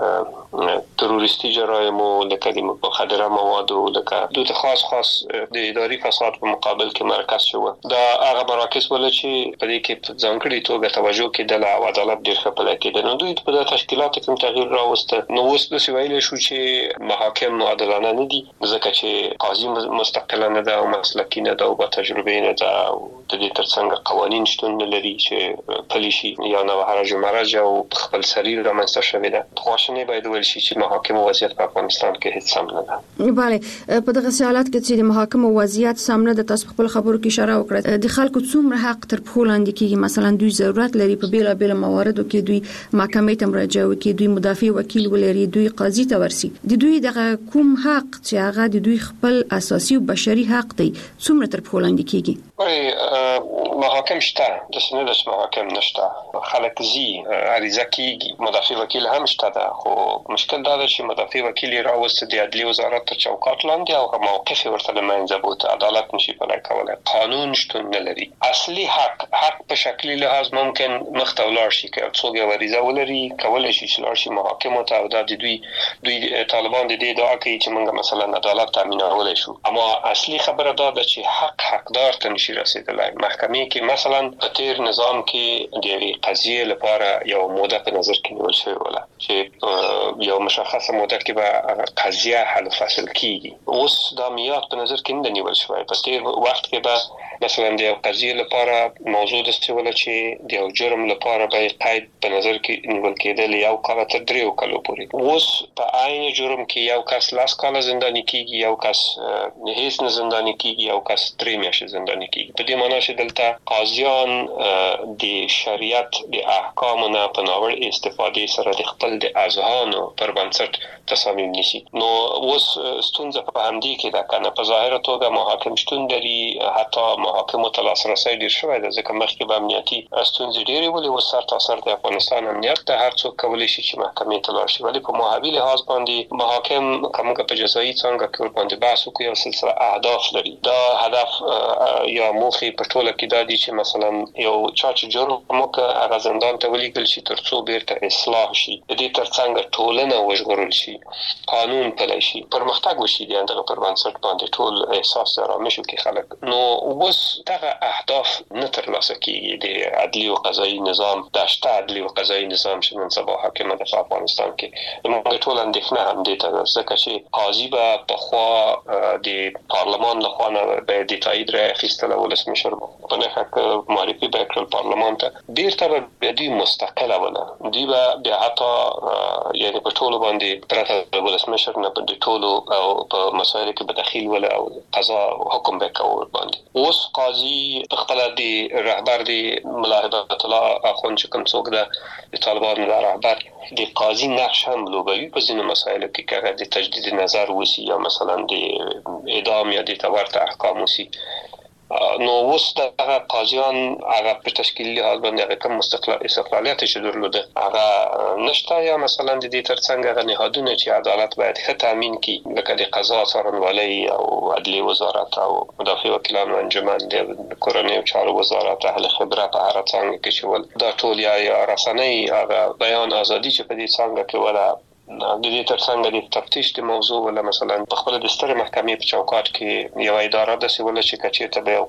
د تروریستي جرایمو لکه د مخدره موادو لکه د خاص خاص د اداري فساد په مقابل کې مرکز شو. دا هغه مراکز ول چې په دې کې په ځانګړي توګه توجه کېدل او عدالت ډېر ښه پلی کېده. نو دوی په دې تشکیلاتو کې تغییر راوسته. نو اوس داسې ویلی شو چې محاکم عادلانه نه دي ځکه چې قاضي مستقله نه ده او مسلکي نه ده او با تجربې نه ده او د دې ترڅنګ قوانین شتون نه لري چې پلي شي یا نه هرج و مرج او خپل سري رامنځته شوې ده. خواشینۍ باید ویل شي چې محاکم وضعیت په افغانستان کې هیڅ سم نه ده. بله په دغه حالت کې چې د محاکم وضعیت سم نه ده تاسو خپل خبرو کې اشاره وکړه د خلکو څومره حق تر پښو لاندې کیږي. مثلا دوی ضرورت لري په بیلا بیل مواردو کې دوی محکمې ته مراجعه وکړي دوی مدافع وکیل ولري دوی قاضي ته ورسي. د دوی دغه کوم حق چې هغه د دوی خپل اساسي او بشري حق دی څومره تر پښو لاندې کیږي. محاکم شته د سند د محاکم نشته. خلک زی عریضه کیږي مدافع وکیل هم شته ده خو مشکل دا ده چې مدافع وکیل راوسته د عدلي وزارت تر چوکاټ لاندې او موقف ورته له منځه بوته. عدالت نشي پلی کولای. قانون شتون نه لري. اصلي حق حق په شکلی لحاظ ممکن مخته ولاړ شي که څوک یو عریضه ولري کولای شي چې لاړ شي محاکمو ته او دا د دوی دوی طالبان د دې دعا کوي چې موږ مثلا عدالت تامینولی شو. اما اصلي خبره دا ده چې حق حقدار ته نشي رسیدلی. محکمې کې مثلا په تیر نظام کې د یوې قضیې لپاره یو موده په نظر کې نیول شوې وله چې یو مشخصه موده کې به قضیه حل فصل کیږي. اوس دا میاد په نظر کې نه نیول شوی. په تیر وخت کې به مثلا د یو قضیې لپاره موضوع داسې وله چې د یو جرم لپاره به قید په نظر کې نیول کېدل یو کال تر دریو کالو پورې. اوس په عین جرم کې یو کس لاس کاله زنداني کیږي یو کس هیڅ نه زنداني کیږي یو کس درې میاشتې زنداني کیږي. په دې معنا چې دلته قاضیان د شریعت د احکامو نه په ناوړه استفادې سره د خپل د اذهانو پر بنسټ تصامیم نیسي. نو اوس ستونزه په همدې کې ده کنه. په ظاهره توګه محاکم شتون لري حتی محاکمو ته لاسرسی ډیر شوی دی ځکه مخکې به امنیتي ستونزې ډېرې ولې اوس سر تا سر د افغانستان امنیت ته هر څوک کولی شي چې محکمې ته لاړ شي ولې په ماهوي لحاظ باندې محاکم که موږ په جزایي څانګه کې ورباندې بحث وکړو یو سلسله اهداف لري دا هدف یا موخې په ټوله کې دا دي چې مثلا یو چا چې جرم وکړ هغه زندان ته ولیږل شي تر څو بیرته اصلاح شي د دې ترڅنګ ټولنه وژغورل شي قانون پلی شي پرمختګ وشي د دغه پر بنسټ باندې ټول احساس آرامش وکړي خلک نو اوس دغه اهداف نه ترلاسه کیږي د عدلي او قضایي نظام د شته عدلي او قضایي نظام چې نن سبا حاکم دی په افغانستان کې موږ ټول اندېښنه هم دي ته ځکه چې قاضي به په خوا د پارلمان له خوا نه به د تایید رای اخیستله ولسمشر په نښه معرفي به کړل پارلمان ته بیرته به دوی مستقله وله دوی به بیا حتی یعنې په ټولو باندې پرته د ولسمشر نه په ټولو او په مسایلو کې به دخیل وله او قضا حکم به کوي باندې اوس قاضي خپل د رهبر د ملا هبت الله اخوند چې کوم څوک ده د طالبانو د رهبر د قاضي نقش هم لوبوي په ځینو مسایلو کې که د تجدید نظر وسی یا مثلا د اعدام یا د تورته احکام وسی نو اوس دغه قاضیان هغه په تشکیلي لحاظ باندې هغه کوم مستقل استقلالیت چې درلوده هغه نشته یا مثلا د دې ترڅنګ هغه نهادونه چې عدالت باید ښه تامین کړي لکه د قضا څارنوالۍ او عدلي وزارت او مدافع وکیلانو انجمن د کورنیو چارو وزارت اهل خبره په هر څنګه کې چې ول دا ټول یا رسنۍ هغه بیان ازادي چې په دې څنګه کې ولا د دې ترڅنګ د تفتیش د موضوع ولا مثلا په خپل د ستر محکمې په چوکاټ کې یو اداره د سیول چې کچې ته به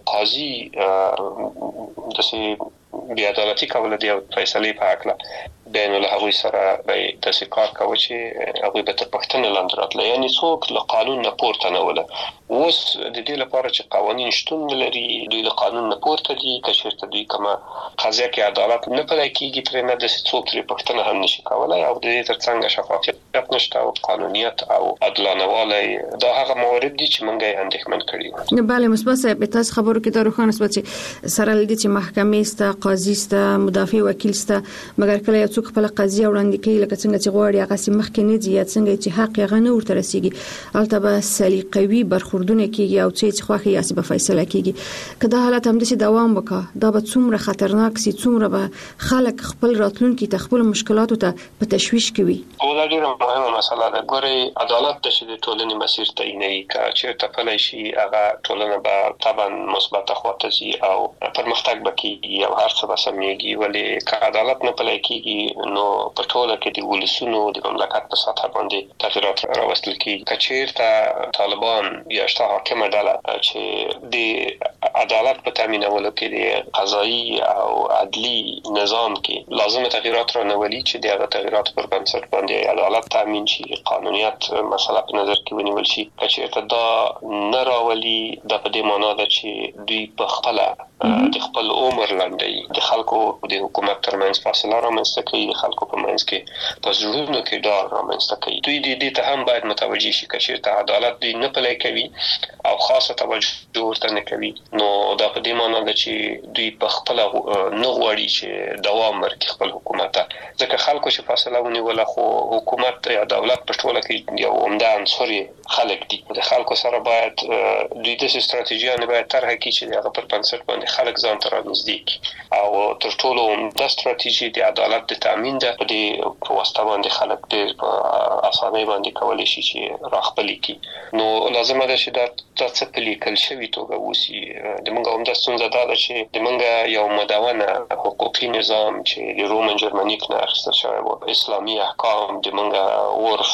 قاضي د سي بیا عدالتي کول دی فیصله په حق بین له هغوی سره به د کار کوي چې هغوی به تر پښتنه لاندې راتله یعنی څوک له قانون نه پورته نه وله اوس د دې لپاره چې قوانین شتون لري دوی له قانون نه پورته دي که چېرته دوی کومه قضیه کې عدالت نه پلی کېږي ترې نه داسې څوک ترې پوښتنه هم نشي کولی او د دې ترڅنګ شفافیت نشته او قانونیت او عادلانهوالی دا هغه موارد دي چې موږ یې اندېښمن کړي بله مثبت صاحب تاسو خبرو کې دا روښانه شوه چې سره له دې چې محکمې سته قاضي سته مدافع وکیل سته مګر کله یو څوک خپل قضیه وړاندې کوي لکه څنګه چې غواړي هغه سي مخکې نه دي یا څنګه چې حق یې غنه ورته رسیږي البته به سلیقوي برخوردونه کیږي او چې خوخه یې به فیصله کیږي کله حالت هم د دوام وکړه دا به څومره خطرناک سي څومره به خلک خپل راتلونکي ته خپل مشکلاتو ته په تشويش کوي او دا ډیره مهمه مسله ده ګوري عدالت د شې ټولنې مسیر تعینوي کا چې ته پلی شي هغه ټولنه به طبعا مثبت خواته شي او پرمختګ وکړي او هر څه به سمېږي ولې که عدالت نه پلی کیږي نو په ټوله کې د ولسونو د مملکت په سطح باندې تغیرات راوستل کیږي که چېرته طالبان یا شته حاکمه ډله چې د عدالت په تامینولو کې د قضایي او عدلي نظام کې لازمه تغیرات رانولي چې د هغه تغیرات پر بنسټ باندې عدالت تامین شي قانونیت مسله په نظر کې ونیول شي که چېرته دا نه راولي دا په دې معنا ده چې دوی په خپله د خپل عمر لاندې د خلکو د حکومت ترمنځ فاصله رامنځته کوي د خلکو په منځ کې په زړونو کې ډار رامنځته کوي دوی د دې ته هم باید متوجه شي که چېرته عدالت دوی نه پلی کوي او خاصه توجه ورته نه کوي نو دا په دې معنا ده چې دوی په خپله نه غواړي چې دوام ورکړي خپل حکومت ته ځکه خلکو چې فاصله ونیوله خو حکومت یا دولت په ټوله کې یو عمده عنصر خلک دي د خلکو سره باید دوی داسې ستراتیژیانې باید طرحه کړي چې د هغه پر بنسټ باندې خلک ځان ته رانږدې کړي او تر ټولو عمده ستراتیژي د عدالت د تامین ده په دې په واسطه باندې خلک ډېر په اسانۍ باندې کولی شي چې راخپلې کړي نو لازمه ده چې دا څه په لیکل شوي توګه وسي د موږ عمده ستونزه دا ده چې د موږ یو مدونه حقوقي نظام چې د رومن جرمنیک نه اخیستل شوی و اسلامي احکام د موږ عرف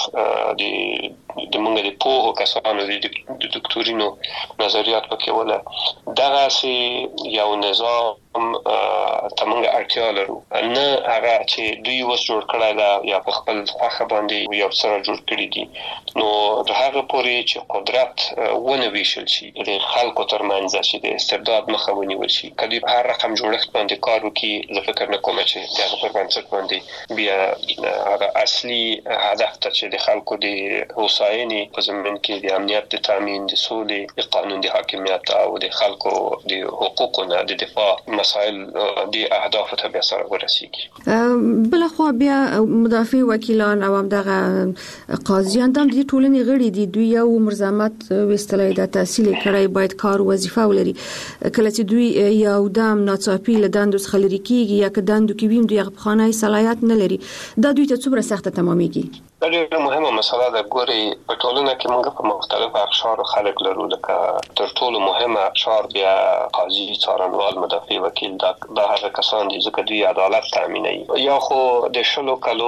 د د موږ د پوهو کسانو د دکتورینو نظریات پکې وله دغه یو نظام ته موږ اړتیا لرو نه هغه چې دوی اوس جوړ کړی ده یا په خپل خوښه باندې یو څه جوړ کړي دي نو د هغه پورې چې قدرت ونه ویشل شي د خلکو ترمنځ چې د استبداد مخه ونیول شي که دوی په هر رقم جوړښت باندې کار وکړي زه فکر نه کوم چې د هغه پر بنسټ باندې بیا هغه اصلي هدف ته چې د خلکو د هوسا هوساینې په ضمن کې د امنیت د تامین، د سولې، د قانون د حاکمیت او د خلکو د حقوقو نه د دفاع مسایل د اهداف ته به سره ورسیږي. بل خو بیا مدافع وکیلان او دغه قاضیان د دې ټولنې غړي دي، دوی یو مرزامت وستلای د تحصیل کړای باید کار وظیفه ولري. کله چې دوی یو دام ناڅاپي له دندو څخه لري کیږي یا که دندو کې ویم دوی هغه خانه صلاحیت نه لري، دا دوی ته څومره سخته تمامېږي؟ دا ډېره مهمه مسله ده. ګوري په ټولنه کې موږ په مختلفو اقشارو خلک لرو، لکه تر ټولو مهمه اقشار بیا قاضي، څارنوال، مدافع وکیل، دا دا هغه کسان دي ځکه دوی عدالت تامینوي. یا خو د شلو کلو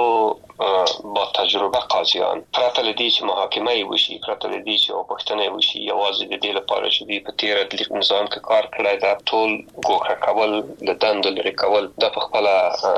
با تجربه قاضیان پرته له دې چې محاکمه یې وشي، پرته له دې چې پوښتنه وشي، یوازې د دې لپاره چې دوی په تیر عدلي نظام کې کار کړی دا ټول ګوښه کول، له دندو لرې کول، دا په خپله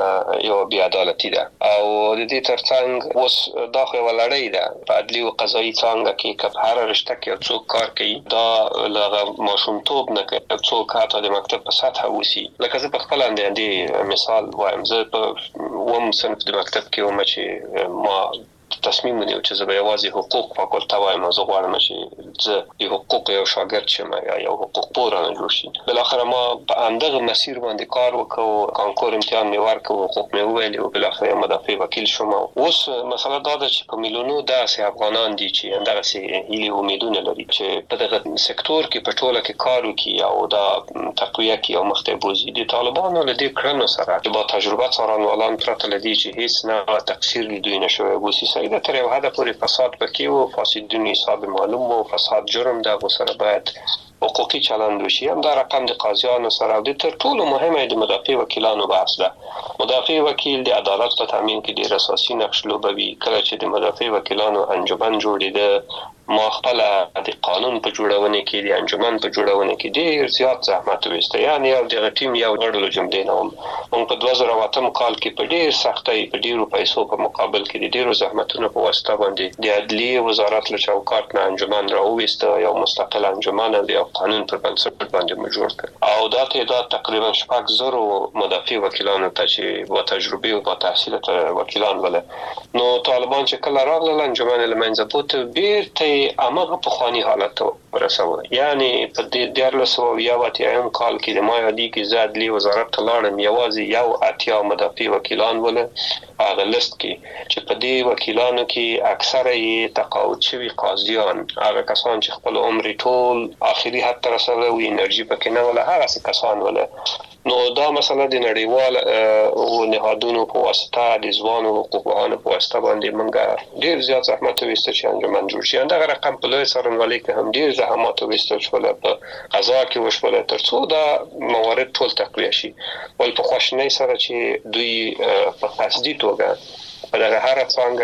یو بې عدالتي ده. او د دې ترڅنګ اوس دا خو یوه لړۍ ده په عدلي او قضایي څانګه کې، که په هره رشته کې یو څوک کار کوي دا له هغه ماشومتوب نه کوي، څوک حتی د مکتب په سطحه اوسي. لکه زه په خپله همدې مثال وایم، زه په اووم صنف د مکتب کې وم چې ما تصمیم ونیو چې زه به یوازې حقوق فاکولته وایم او زه غواړم چې زه د حقوقو یو شاګرد شم یا یو حقوق پوه رانه جوړ شي. بالاخره ما په همدغه مسیر باندې کار وکړ، کانکور امتحان مې ورکړ، حقوق مې وویل او بالاخره مدافع وکیل شوم. اوس مسله دا ده چې په میلیونو داسې افغانان دي چې همدغسې هیلې او امیدونه لري چې په دغه سکتور کې په ټوله کې کار وکړي او دا تقویه کړي او مخته بوځي. د طالبانو له دې کړنو سره با تجربه څارنوالان پرته له دې چې هیڅ نه تقصیر له دوی نشوی وبوسي دا تر یو حده پورې فساد پکې وو، فاسدون حساب معلوم وو، فساد جرم ده، سره باید حقوقي چلند وشي. هم دا رقم د قاضیانو سره د تر ټولو مهمه د مدافع وکیلانو بحث ده. مدافع وکیل د عدالت په تامین کې ډېر اساسي نقش لوبوي. کله چې د مدافع وکیلانو انجمن جوړېده، ما خپل د قانون په جوړونه کې، د انجمن په جوړونه کې ډېر زیات زحمت وېسته. یعنی یو د ټیم یو غړو جملې نه وم. موږ په دوه زره اتم کال کې په ډېر سختۍ، په ډېرو پیسو په مقابل کې د ډېرو زحمتونو په واسطه باندې د عدلیې وزارت له چوکاټ نه انجمن راوویسته، یو مستقل انجمن او یو قانون پر بنسټ باندې مو جوړ کړ. او دا تعداد تقریبا شپږ زره مدافع وکیلانو ته چې با تجربه او با تحصیل وکیلان ول. نو طالبان چې کله راغلل انجمن له منځه بوت بیرته امغه په خواني حالت ورسول. یعنی په دې دیارلس او یو اتیایم کال کې د ما یادی کې زادلی وزارت لاړم، یوازې یو اتیا مدافع وکیلان ول هغه لیست کې چې په دې وکیلانو کې اکثره یې تقاعد شوي قاضیان، هغه کسان چې خپل عمر ټول آخري حد ته رسولی و، انرژي پکې نه وله، هغسې کسان وله. نو دا مسله د نړیوال او نهادونو په واسطه، د ځوانو حقوقپوهانو په واسطه باندې موږ ډېر زیات زحمت وویسته چې انجمن جوړ شي. همدغه رقم په لویه څارنوالۍ کې هم ډېر زحمات وویستل شوله، په قضا کې وشوله تر څو دا موارد ټول تقویه شي. ول په خواشینۍ سره چې دوی په قصدي توګه په دغه هره څانګه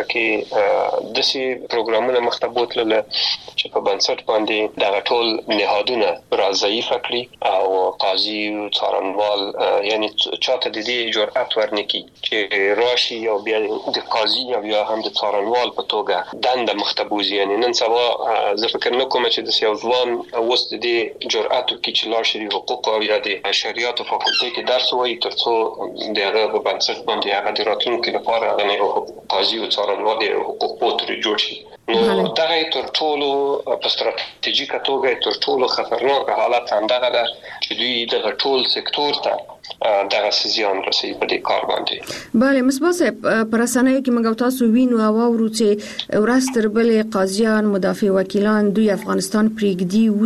کې داسې پروګرامونه مخته بوتلله چې په بنسټ باندې دغه ټول نهادونه را ضعیفه کړي او قاضي او څارنوال یعنی چاته د دې جرأت ورنکړي چې راشي او بیا د قاضي او یا هم د څارنوال په توګه دنده مخته بوځي. یعنی نن سبا زه فکر نه کوم چې د یو ځوان اوس د دې جرأت وکړي چې لاړ شي د حقوقو او یا د شریعت فاکولټې کې درس ووایي تر څو د هغه په بنسټ باندې هغه د راتلونکي لپاره هغه قاضي او څارنوال د حقوق پوهه جوړ شي. نو دا تر ټولو په ستراتیژیکه توګه تر ټولو خطرناک حالت همدغه ده چې دوی د ټول سکتور ته دغه سيزيان رسي په دې کار باندې. bale مسباسه پر اسانه کې موږ تاسو وینو او ورو چې ورستر بلې قاضیان، مدافع وکیلان دوی افغانستان پریږدي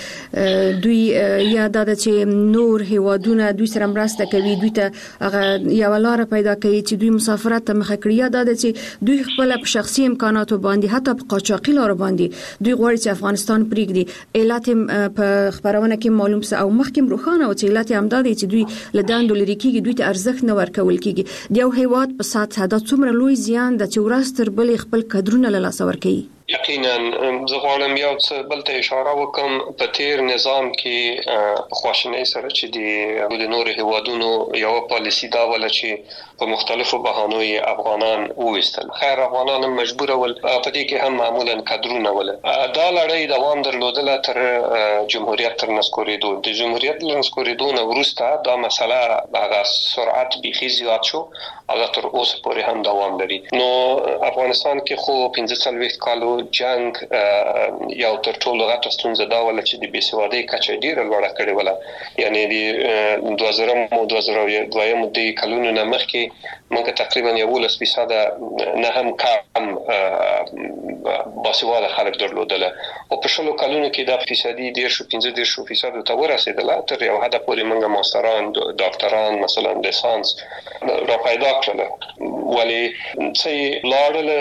وزي، دوی یاد ده چې نور هیوادونه دوی سره مرسته کوي، دوی ته هغه یو لار پیدا کوي چې دوی مسافرت ته مخه کړی. یاد ده چې دوی خپل په شخصي امکاناتو باندې حتی په قاچاقي لار باندې دوی غواړي چې افغانستان پریږدي. علت په خبرونه کې معلوم څه او مخکې روښانه او چې علت هم ده چې دوی لداندو لري کېږي، دوی ته ارزښت نه ورکول کېږي. د یو هیواد په سطح دا څومره لوی زیان د چې ورستر بلې خپل کډرونه له لاسه ورکوي. یقینا زه غواړم یو څه بل ته اشاره وکم. په تیر نظام کې خواشینۍ سره چې د نور هیوادونو یو پالیسی دا ولا چې په مختلفو بهانو افغانان وېستل، خیر افغانان مجبور ول په دې کې هم معمولا کډرونه ول. دا لړۍ دوام درلودله تر جمهوریت تر نسکورېدو. د جمهوریت تر نسکورېدو نه وروسته دا مسله هغه سرعت بيخي زیات شو، هغه تر اوسه پورې هم دوام لري. نو افغانستان کې خو پنځه څلوېښت کالو جنگ یو تر ټولو غټه ستونزه دا ولا چې د بېسوادۍ کچه ډیره لوړه کړې ولا یعنی د دوه زره او دوه زره دوه د کلونو نه مخکې موږ تقریبا یولس فیصد نه هم کم باسواده خلک درلودل او په شلو کلونو کې د فیصدي ډیر شو پنځه ډیر شو فیصد ته ورسېدل تر یو حد پورې موږ ماستران ډاکټران مثلا لیسانس را پیدا کړل ولی څه لاړل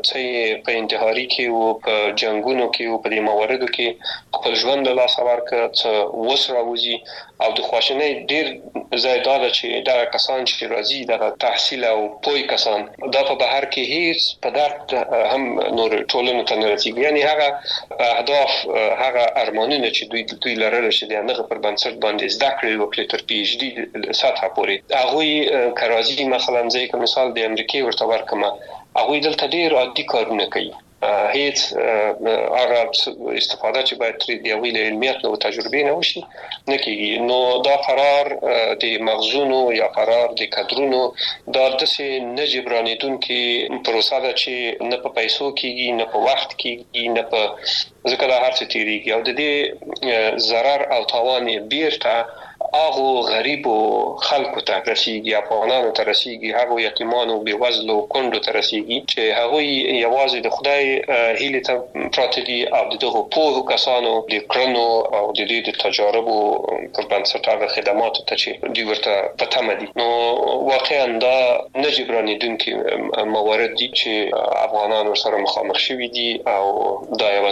څه په انتحاري کې او په جنگونو کې او په دې مواردو کې خپل ژوند له لاسه ورکړ څه وس راوځي او د خواشنۍ ډیر زیاده چې دا کسان چې راځي د تحصیل او پوی کسان دا په بهر کې هیڅ په درد هم نور ټولنو ته نه رسیږي یعنی هغه اهداف هغه ارمانونه چې دوی دوی لرل چې د هغه پر بنسټ باندې زده کړې وکړي تر پی ایچ ډي سطح پورې هغه کراځي مثلا ځکه مثال د امریکای ورته ورکم هغه دلته ډیر عادي کارونه کوي هیڅ هغه استفاده چې باید تر دې ویل علمیت او تجربې نه وشي نه کیږي نو دا فرار د مغزونو یا فرار د کادرونو دا د څه نه جبرانیدونکو پروسه ده چې نه په پیسو کېږي نه په وخت کېږي نه په ځکه دا هر څه تیریږي او د دې ضرر او تاوان بیرته هغه غریبو خلکو ته رسیږي افغانانو ته رسیږي هغه یتیمانو بېوزلو کندو ته رسیږي چې هغه یوازې د خدای هیله ته پراته دي او دغه په کسانو د کرنو او د دې د تجاربو پر بنسټ هغه خدمات ته چې دوی ورته پته دي نو واقعا دا نه جبرانیدونکي موارد دي چې افغانان سره مخامخ شوي دي او دا یو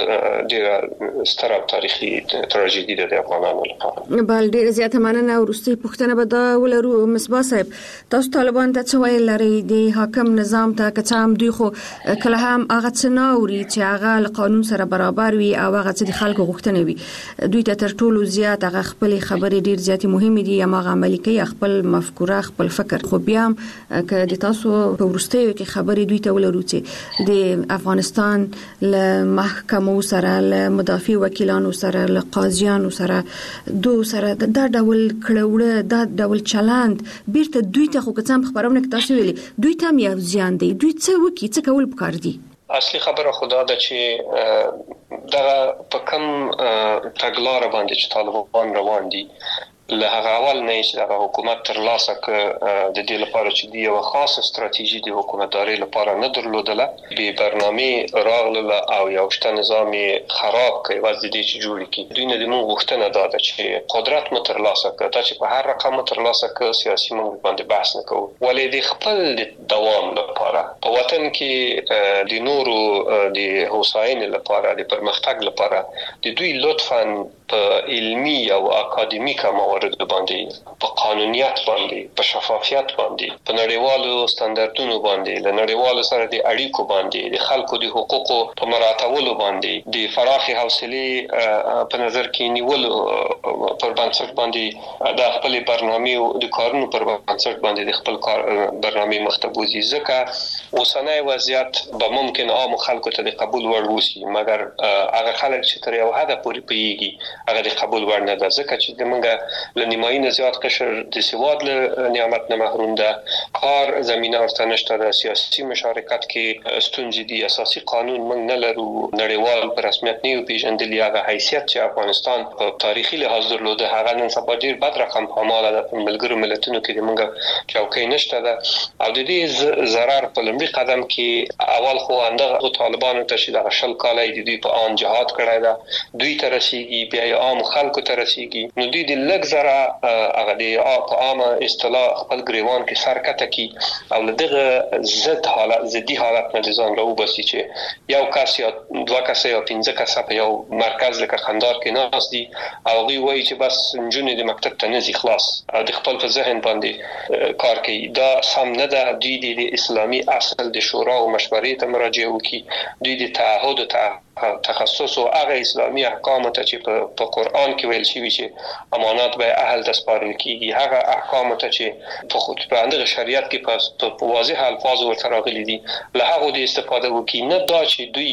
ډېر ستره تاریخي تراژیدي ده د افغانانو لپاره بل ډېر زیات مننه ورستي پښتنه به دا ولرو مصباح صاحب تاسو طالبان ته څه ویل لري د حاکم نظام ته کچام دوی خو کله هم هغه څناوري چې هغه له قانون سره برابر وي او هغه چې د خلکو غوښتنه وي دوی ته تر ټولو زیات هغه خپل خبرې ډیر زیات مهمه دي یا هغه عملي کوي خپل مفکوره خپل فکر خو بیا که د تاسو په ورستیو کې خبرې دوی ته ولرو چې د افغانستان له محکمو سره له مدافع وکیلانو سره له قاضیانو سره دو سره دا ډول کړهوړه دا ډول چلند بیرته دوی ته خو کڅم خبرونه کې تاسو ویلي دوی ته یو زیان دی دوی څه وکي څه کول پکار دي اصلي خبره خدا ده چې دا په کوم تګلار باندې چې طالبان روان دي له هغه اول نه چې هغه حکومت تر لاسه ک د دې لپاره چې دی یو خاصه ستراتیژي د حکومتداري لپاره نه درلودله به برنامه راغله او یو شته نظام خراب کوي وځي دي چې جوړ کی دوی نه د مو غوښتنه ده چې قدرت مو تر لاسه ک دا چې په هر رقم تر لاسه ک سیاسي موږ باندې بحث نه کوو ولې د خپل دوام لپاره په وطن کې د نورو د حسین لپاره د پرمختګ لپاره د دوی لطفاً په علمي او اکاډمیکه موارد باندې په قانونیت باندې په شفافیت باندې په نړیوالو ستاندردونو باندې له نړیوالو سره د اړیکو باندې د خلکو د حقوقو په مراعاتولو باندې د فراخي حوصله په نظر کې نیولو پر بنسټ باندې د خپل برنامه او د کارونو پر بنسټ باندې د خپل کار برنامه مختبوزي ځکه اوسنۍ وضعیت به ممکن عام خلکو ته د قبول وړ وسی مګر هغه خلک چې تر یو حد پورې پیږي هغه د قبول وړ نه ده ځکه چې د منګه لنیمایي نه زیات قشر د سواد له نعمت نه محروم ده کار زمينه ورته نشته د سیاسي مشارکت کې ستونزې دي اساسي قانون موږ نه لرو نړیوال په رسمیت نه پیژندل هغه حیثیت چې افغانستان په تاریخي لحاظ درلوده هغه نن سبا ډیر بد رقم په مال ده په ملګرو ملتونو کې د منګه چوکۍ نشته ده او د دې ضرر په لومړي قدم کې اول خو اندغه طالبانو ته چې د شل کالای د دوی په ان جهاد کړای ده دوی ته رسیږي بیا عام خلکو ته رسیږي نو دوی د لږ زره هغه د عامه اصطلاح خپل ګریوان کې سرکته کی او دغه زد حالت زدي حالت نه ځان راوبسي چې یو کس یا دوه کس یا پنځه کس په یو مرکز لکه خندار کې ناس دي او دوی وایي چې بس جنونې د مکتب ته نزي خلاص د خپل په ذهن باندې کار کوي دا سم نه ده دوی د اسلامي اصل د شورا او مشورې ته مراجعه وکړي دوی د تعهد ته تخصص او هغه اسلامي احکام ته چې په قران کې ویل شوی چې امانات به اهل ته سپارل کیږي هغه احکام ته چې په خود په اندغه شریعت کې په واضح الفاظ ورته راغلي دي له هغه د استفاده وکړي نه دا چې دوی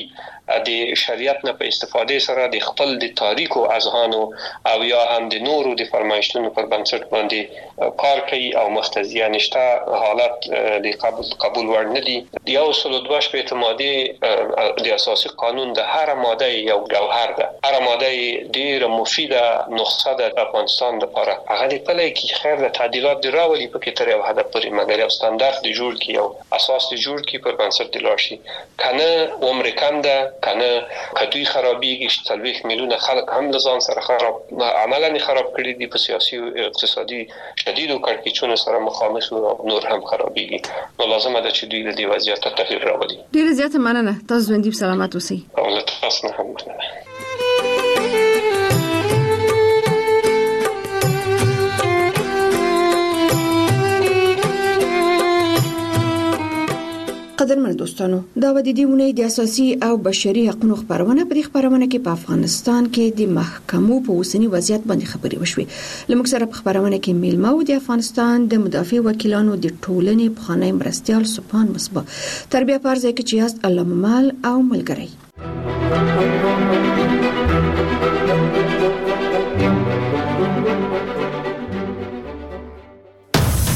د شریعت نه په استفاده سره د خپل د تاریخو اذهانو او یا هم د نورو د فرمایشتونو پر بنسټ باندې کار کوي او مختزیه نشته حالت د قبول قبول وړ نه دي. د یو سل دوه شپږ ماده د اساسي قانون د هر ماده یو جوهر ده. هر ماده ډیره مفیده نسخه ده د افغانستان لپاره. هغه د پلي کې خیر د تعدیلات دی راولي په کې تر یو هدف پورې مګر یو ستاندارد دی جوړ کی او اساس دی جوړ کی پر بنسټ دی لاشي کنه عمر کنده کنه کدوې خرابېږي چې څلوېښت میلیونه خلک هم له ځان سره خراب عملاً خراب کړي دي په سیاسي او اقتصادي شدید کړکېچونو سره مخامخ او نور هم خرابېږي. نو لازم ده چې دوی د دې وضعیت تغییر راولي. ډیره زیاته مننه. تاسو ژوندۍ سلامت اوسئ. او له تاسو نه هم مننه. قدرمن دوستانو دا و د دې ونې د اساسي او بشري حقوقو خبرونه په دې خبرونه کې په افغانستان کې د محکمو په اوسنی وضعیت باندې خبري وشوي. لمک سره په خبرونه کې میلمه او د افغانستان د مدافع وکیلانو د ټولنې په خانه مرستيال سپان مصباح تربیه پارځه کې چې یاست الله ممال او ملګری